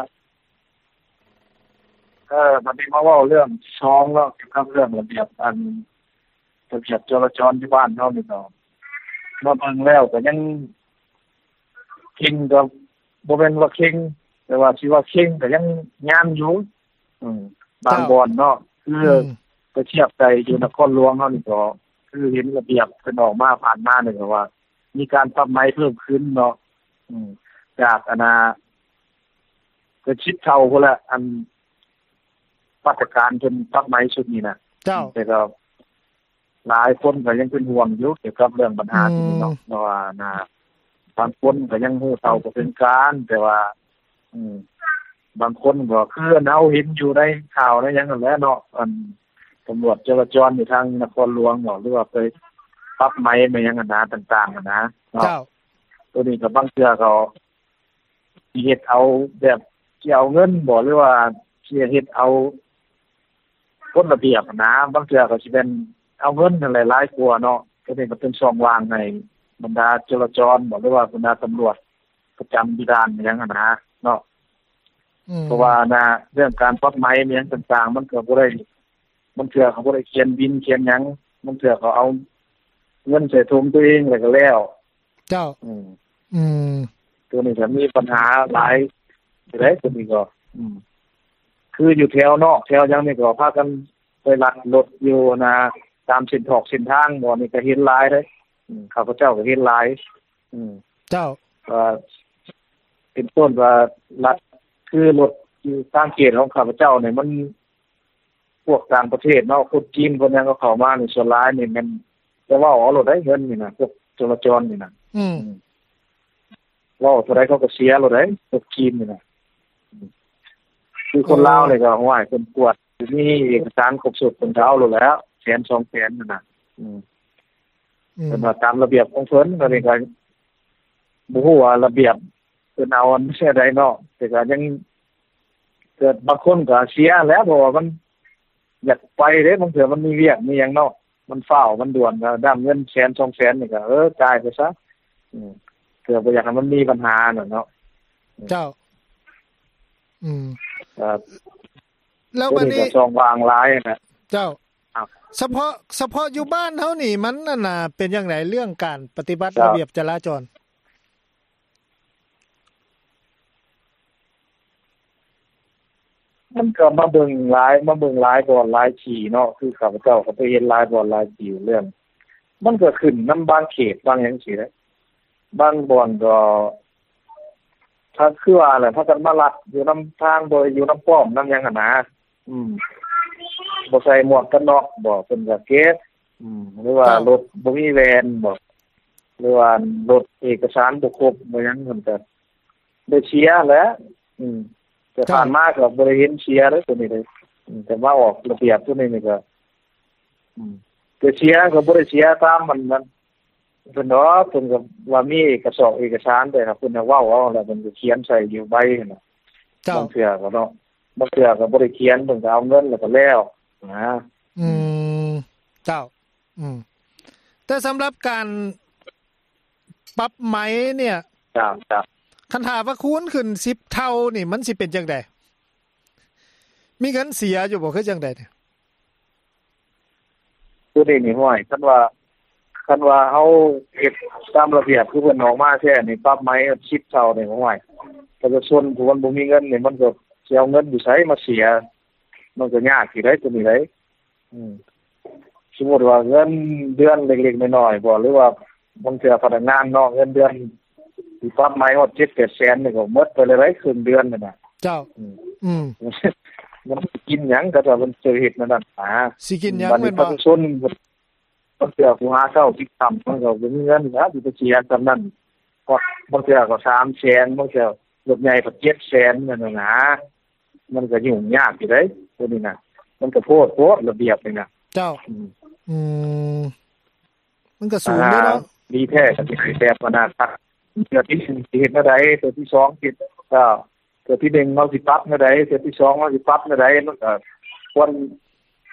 เออบัดนี้มาเว้าเรื่องช่องเนาะเกี่ยวกับเรื่องระเบียบอันระเบียบจราจรที่บ้านเฮานี่เนาะมาเบิ่งแล้วก็ยังเก่งก็บ่แม่นว่าเก่งแต่ว่าสิว่าเก่งก็ยังงามอยู่อืมบางบ่อนเนาะคือไปเทียบใจอยู่นครหลวงเฮานี่ก็คือเห็นระเบียบเพิ่นออกมาผ่านมานี่ก็ว่ามีการปรับใหม่เพิ่มขึ้นเนาะอืมจากอนาก็คิดเท่าพุ่นละอันมาตรการจนปรับใหม่ชุดนี้น่ะเจ้าแต่ก็หลายคนก็ยังเป็นห่วงอยู่เกี่ยวกับเรื่องปัญหานี้เนาะเพราะว่านะบางคนก็ยังฮู้เท่าบ่เป็นการแต่ว่าอืมบางคนก็คือเฮาเห็นอยู่ในข่าวในหยังนั่นแหละเนาะอันตำรวจจราจรอยู่ทางนครหลวงเนาะหรือว่าไปปรับใหม่มาหยังนะต่างๆนะเนาะตัวนี้ก็บางเทื่อก็สิเฮ็ดเอาแบบสิเอาเงินบ่หรือว่าสิเฮ็ดเอากฎระเบียบนะบางเทื่อก็สิเป็นเอาเงินนั่นแหละหลายกว่าเนาะก็นี่ก็เป็นช่องว่างให้บรรดาจราจรบ่หรือว่าบรรดาตำรวจประจำอยู่ด้านหยังนะเนาะเพราะว่านะเรื่องการปรับใหม่มีหยังต่างๆมันก็บ่ได้มันเทื่อเขาบ่ได้เขียนบินเขียนหยังมันเทื่อเขาเอาเงินใส่ถุงตัวเองแล้วก็แล้วเจ้าอืมอืมตัวนี้ก็มีปัญหาหลายหลายตัวนี้ก็อืมคืออยู่แถวนอกแถวยังนี่ก็พากันไปลักรถอยู่นะตามเส้นทางเส้นทางบ่นี่ก็เห็นหลายเด้อืมข้าพเจ้าก็เห็นหลายอืมเจ้าว่าเป็นต้นว่าลัดคือรถอยู่ทางเขตของข้าพเจ้าเนี่ยมันพวกต่างประเทศเนาะคนจีนคนนั้นก็เข้ามานี่ส่วนหลายนี่มันแต่ว่าเอารถได้เงินนี่นะพวกจราจรนี่นะอืมว่าเท่าใดเขาก็เสียรถได้พวกจีนนี่นะคือคนลาวนี่ก็ห้วยคนกวดมีเอกสารครบสุดคนเจ้าโลแล้วแสนสองแสนนั่นน่ะอืมเป็นว่าตามระเบียบของเพิ่นก็นี่ก็บ่ฮู้ว่าระเบียบเพิ่นเอาอันแค่ใดเนาะแต่ก็ยังเกิดบางคนก็เสียแล้วเพราะว่ามันอยากไปเด้บางเทื่อมันมีเวียกมีหยังเนาะมันฟ้าวมันด่วนก็ด้ามเงินแสนสองแสนนี่ก็เออจ่ายไปซะอืมเพื่อบ่อยากให้มันมีปัญหาน่ะเนาะเจ้าอืมครับแล้วบัดนี้ช่องว่างหลายน่ะเจ้าเฉพาะเฉพาะอยู่บ้านเฮานี่มันนั่นน่ะเป็นจังได๋เรื่องการปฏิบัติระเบียบจราจรมันก็มาเบิ่งหลายมาเบิ่งหลายบ่อนหลายที่เนาะคือข้าพเจ้าก็ไปเห็นหลายบ่อนหลายที่เรื่องมันก็ขึ้นนำบางเขตบางหยังซี่แหละบางบ่อนก็ถ้าคือว่าแหละถ้ากันมาลัดอยู่นำทางบ่อยู่นำป้อมนำหยังหั่นนะอืมบ่ใส่หมวกกันน็อกบ่เพิ่นก็เก็บอืมหรือว่ารถบ่มีแวนบ่หรือว่ารถเอกสารบ่ครบบ่หยังเพิ่นก็ได้เสียแหละอืมแต่ผ่านมาก็บ่ได้เห็นเสียเด้อตัวนี้เลยแต่ว่าออกระเบียบตัวนี้นี่ก็อืมแต่เสียก็บ่ได้เสียตามมันมันเพิ่นเนาะเพิ่นก็ว่ามีเอกสารเอกสารแต่ครับเพิ่นเว้าเอาแล้วเพิ่นก็เขียนใส่อยู่ใบนั่นน่ะบางเทื่อก็เนาะบางเทื่อก็บ่ได้เขียนเพิ่นก็เอาเงินแล้วก็แล้วนะอืมเจ้าอืมแต่สำหรับการปรับไหมเนี่ยจ้าคันหาว่าคูณขึ้นสิบเท่านี่มันสิเป็นจังได๋มีเงินเสียอยู่บ่คือจังได๋คือนี่นี่ห้วยคันว่าคันว่าเฮาเฮ็ดตามระเบียบคือเพิ่นออกมาแท้นี่ปรับไหมสิบเท่านี่ห้วยประชาชนผู้มันบ่มีเงินนี่มันก็สิเอาเงินอยู่ไสมาเสียมันก็ยากสิได้ตัวนี้ได้อืมสมมุติว่าเงินเดือนเล็กๆน้อยๆบ่หรือว่าบางเทื่อพนักงานเนาะเงินเดือนสิปรับใหม่ฮอด เจ็ดแปด แสนนี่ก็หมดไปเลยได้ครึ่งเดือนนั่นน่ะเจ้าอืมมันกินหยังก็ถ้ามันเจอเหตุนั่นน่ะอ่าสิกินหยังแม่นบ่ประชาชนบางเทื่อผู้หาเช้าคิดค่ำมันก็บ่มีเงินนะสิไปเสียซำนั้นก็บางเทื่อก็สามแสนบางเทื่อรถใหญ่ก็เจ็ดแสนนั่นน่ะนะมันก็ยุ่งยากอยู่เด้ตัวนี้น่ะมันก็โพดโพดระเบียบนี่น่ะเจ้าอืมมันก็สูงเด้เนาะดีแท้ก็สิให้แบบว่าน่ะเทื่อที่หนึ่งสิเฮ็ดแนวใดเทื่อที่สองคิดก็เทื่อที่หนึ่งเฮาสิปรับแนวใดเทื่อที่สองเฮาสิปรับแนวใดมันก็ควร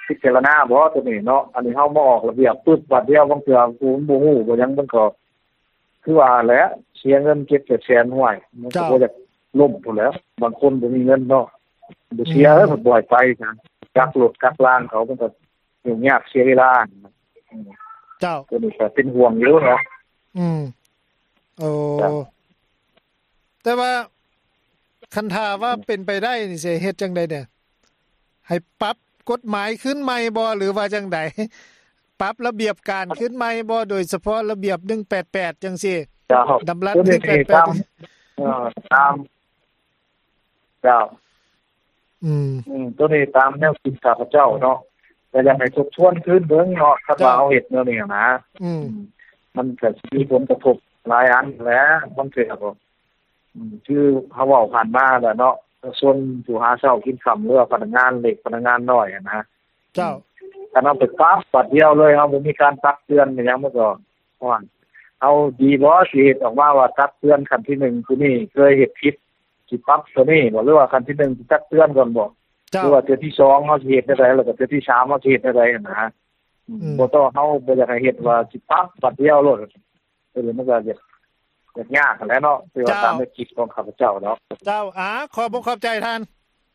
พิจารณาบ่ตัวนี้เนาะอันนี้เฮาบ่ออกระเบียบปึ๊บบัดเดียวบางเทื่อผู้บ่ฮู้บ่หยังมันก็คือว่าแหละเสียเงินเก็บเจ็ดแสนห้วยมันก็บ่อยากล่มพุ่นแล้วบางคนบ่มีเงินเนาะบ่เสียเอ้ยบ่ปล่อยไปนะกักรถกักลางเขามันก็ยุ่งยากเสียเวลาเจ้าตัวนี้ก็เป็นห่วงอยู่เนาะอืมโอ้แต่ว่าคันถ้าว่าเป็นไปได้นี่สิเฮ็ดจังได๋เนี่ยให้ปรับกฎหมายขึ้นใหม่บ่หรือว่าจังได๋ปรับระเบียบการขึ้นใหม่บ่โดยเฉพาะระเบียบหนึ่งแปดแปดจังซี่เจ้าดำรัฐหนึ่งแปดแปดเออตามเจ้าอืมอืมตัวนี้ตามแนวคิดข้าพเจ้าเนาะแต่ยังให้ทบทวนคืนเบิ่งเนาะถ้าว่าเอาเฮ็ดแนวนี้นะอืมมันก็มีผลกระทบหลายอันแหละบางเทื่อก็อืมคือเฮาเว้าผ่านมาแล้วเนาะส่วนผู้หาเช้ากินค่ำหรือว่าพนักงานเล็กพนักงานน้อยนะเจ้าถ้าเอาไปปรับปัดเดียวเลยเฮาบ่มีการตักเตือนหยังมันก็ฮ้อนเอาดีบ่สิเฮ็ดออกมาว่าตักเตือนขั้นที่หนึ่งคือนี่เคยเฮ็ดผิดสิปรับตัวนี้บ่หรือว่าขั้นที่หนึ่งสิตักเตือนก่อนบ่หรือว่าตัวที่สองเฮาสิเฮ็ดได้แล้วก็ตัวที่สามเฮาสิเฮ็ดได้นะบ่ต้องเฮาบ่อยากให้เฮ็ดว่าสิปรับปัดเดียวโลดเออมันก็จะยากแหละเนาะคือว่าตามแนวคิดของข้าพเจ้าเนาะเจ้าอ่าขอบ่ขอบใจท่าน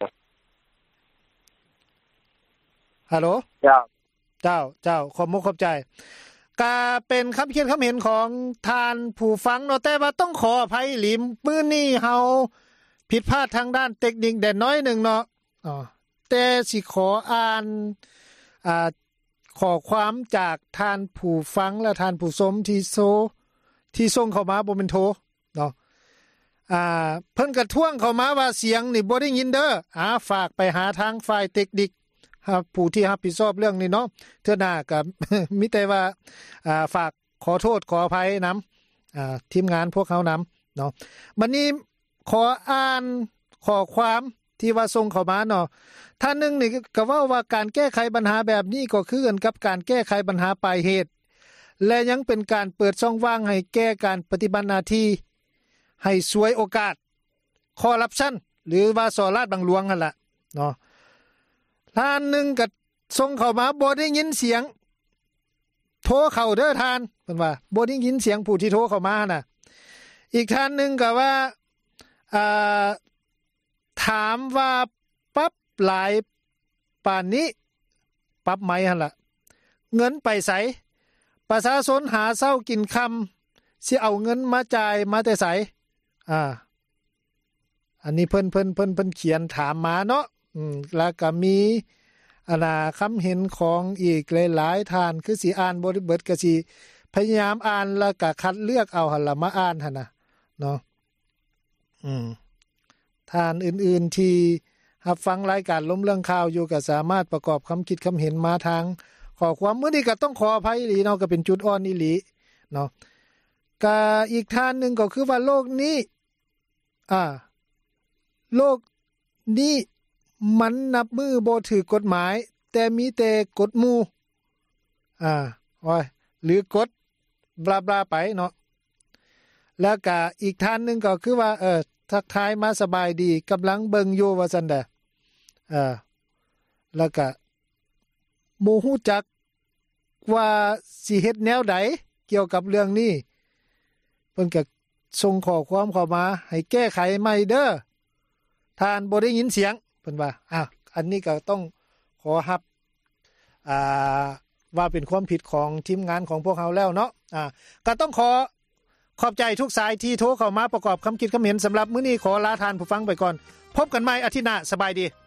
ฮัลโหลเจ้าเจ้าเจ้าขอบ่ขอบใจก็เป็นคำคิดคำเห็นของท่านผู้ฟังเนาะแต่ว่าต้องขออภัยหลิมมื้อนี้เฮาผิดพลาดทางด้านเทคนิคแดนน้อยนึงเนาะอ๋อแต่สิขออ่านอ่าข้อความจากท่านผู้ฟังและท่านผู้ชมที่โซที่ส่งเข้ามาบ่แม่นโทรเนาะอ่าเพิ่นก็ท้วงเข้ามาว่าเสียงนี่บ่ได้ยินเด้ออ่าฝากไปหาทางฝ่ายเทคนิคครับผู้ที่รับผิดชอบเรื่องนี้เนาะเทื่อหน้าก็มีแต่ว่าอ่าฝากขอโทษขออภัยนำอ่าทีมงานพวกเขานำเนาะบัดนี้ขออ่านข้อความที่ว่าส่งเข้ามาเนาะท่านนึงนี่ก็เว้าว่าการแก้ไขปัญหาแบบนี้ก็คือกันกับการแก้ไขปัญหาปลายเหตุและยังเป็นการเปิดช่องว่างให้แก้การปฏิบัติหน้าที่ให้สวยโอกาสคอร์รัปชันหรือว่าสอราชบังหลวงนั่นล่ะเนาะท่านนึงก็ส่งเข้ามาบ่ได้ยินเสียงโทรเข้าเด้อท่านเพิ่นว่าบ่ได้ยินเสียงผู้ที่โทรเข้ามาน่ะอีกท่านนึงก็ว่าอ่าถามว่าปรับหลายปานนี้ปรับไหมหั่นล่ะเงินไปไสประชาชนหาเช้ากินค่ำสิเอาเงินมาจ่ายมาแต่ไสอ่าอันนี้เพิ่นเพิ่นเพิ่นเพิ่นเขียนถามมาเนาะอืมแล้วก็มีอานาคำเห็นของอีกหลายๆท่านคือสิอ่านบ่ได้เบิดก็สิพยายามอ่านแล้วก็คัดเลือกเอาหั่นล่ะมาอ่านหั่นน่ะเนาะอืมท่านอื่นๆที่รับฟังรายการล้มเรื่องข่าวอยู่ก็สามารถประกอบคำคิดคำเห็นมาทางขอความมื้อนี้ก็ต้องขออภัยอีหลีเนาะก็เป็นจุดอ่อนอีหลีเนาะก็อีกท่านนึงก็คือว่าโลกนี้อ่าโลกนี้มันนับมือบ่ถือกฎหมายแต่มีแต่กฎหมู่อ่าโอ้ยหรือกฎบลาๆไปเนาะแล้วก็อีกท่านนึงก็คือว่าเออทักทายมาสบายดีกำลังเบิ่งอยู่ว่าซั่นเด้อเออแล้วก็บ่ฮู้จักว่าสิเฮ็ดแนวใดเกี่ยวกับเรื่องนี้เพิ่นก็ส่งข้อความเข้ามาให้แก้ไขใหม่เด้อท่านบ่ได้ยินเสียงเพิ่นว่าอ้าวอันนี้ก็ต้องขอรับอ่าว่าเป็นความผิดของทีมงานของพวกเราแล้วเนาะอ่าก็ต้องขอขอบใจทุกสายที่โทรเข้ามาประกอบคำคิดคำเห็นสำหรับมื้อนี้ขอลาทานผู้ฟังไปก่อนพบกันใหม่อาทิตย์หน้าสบายดี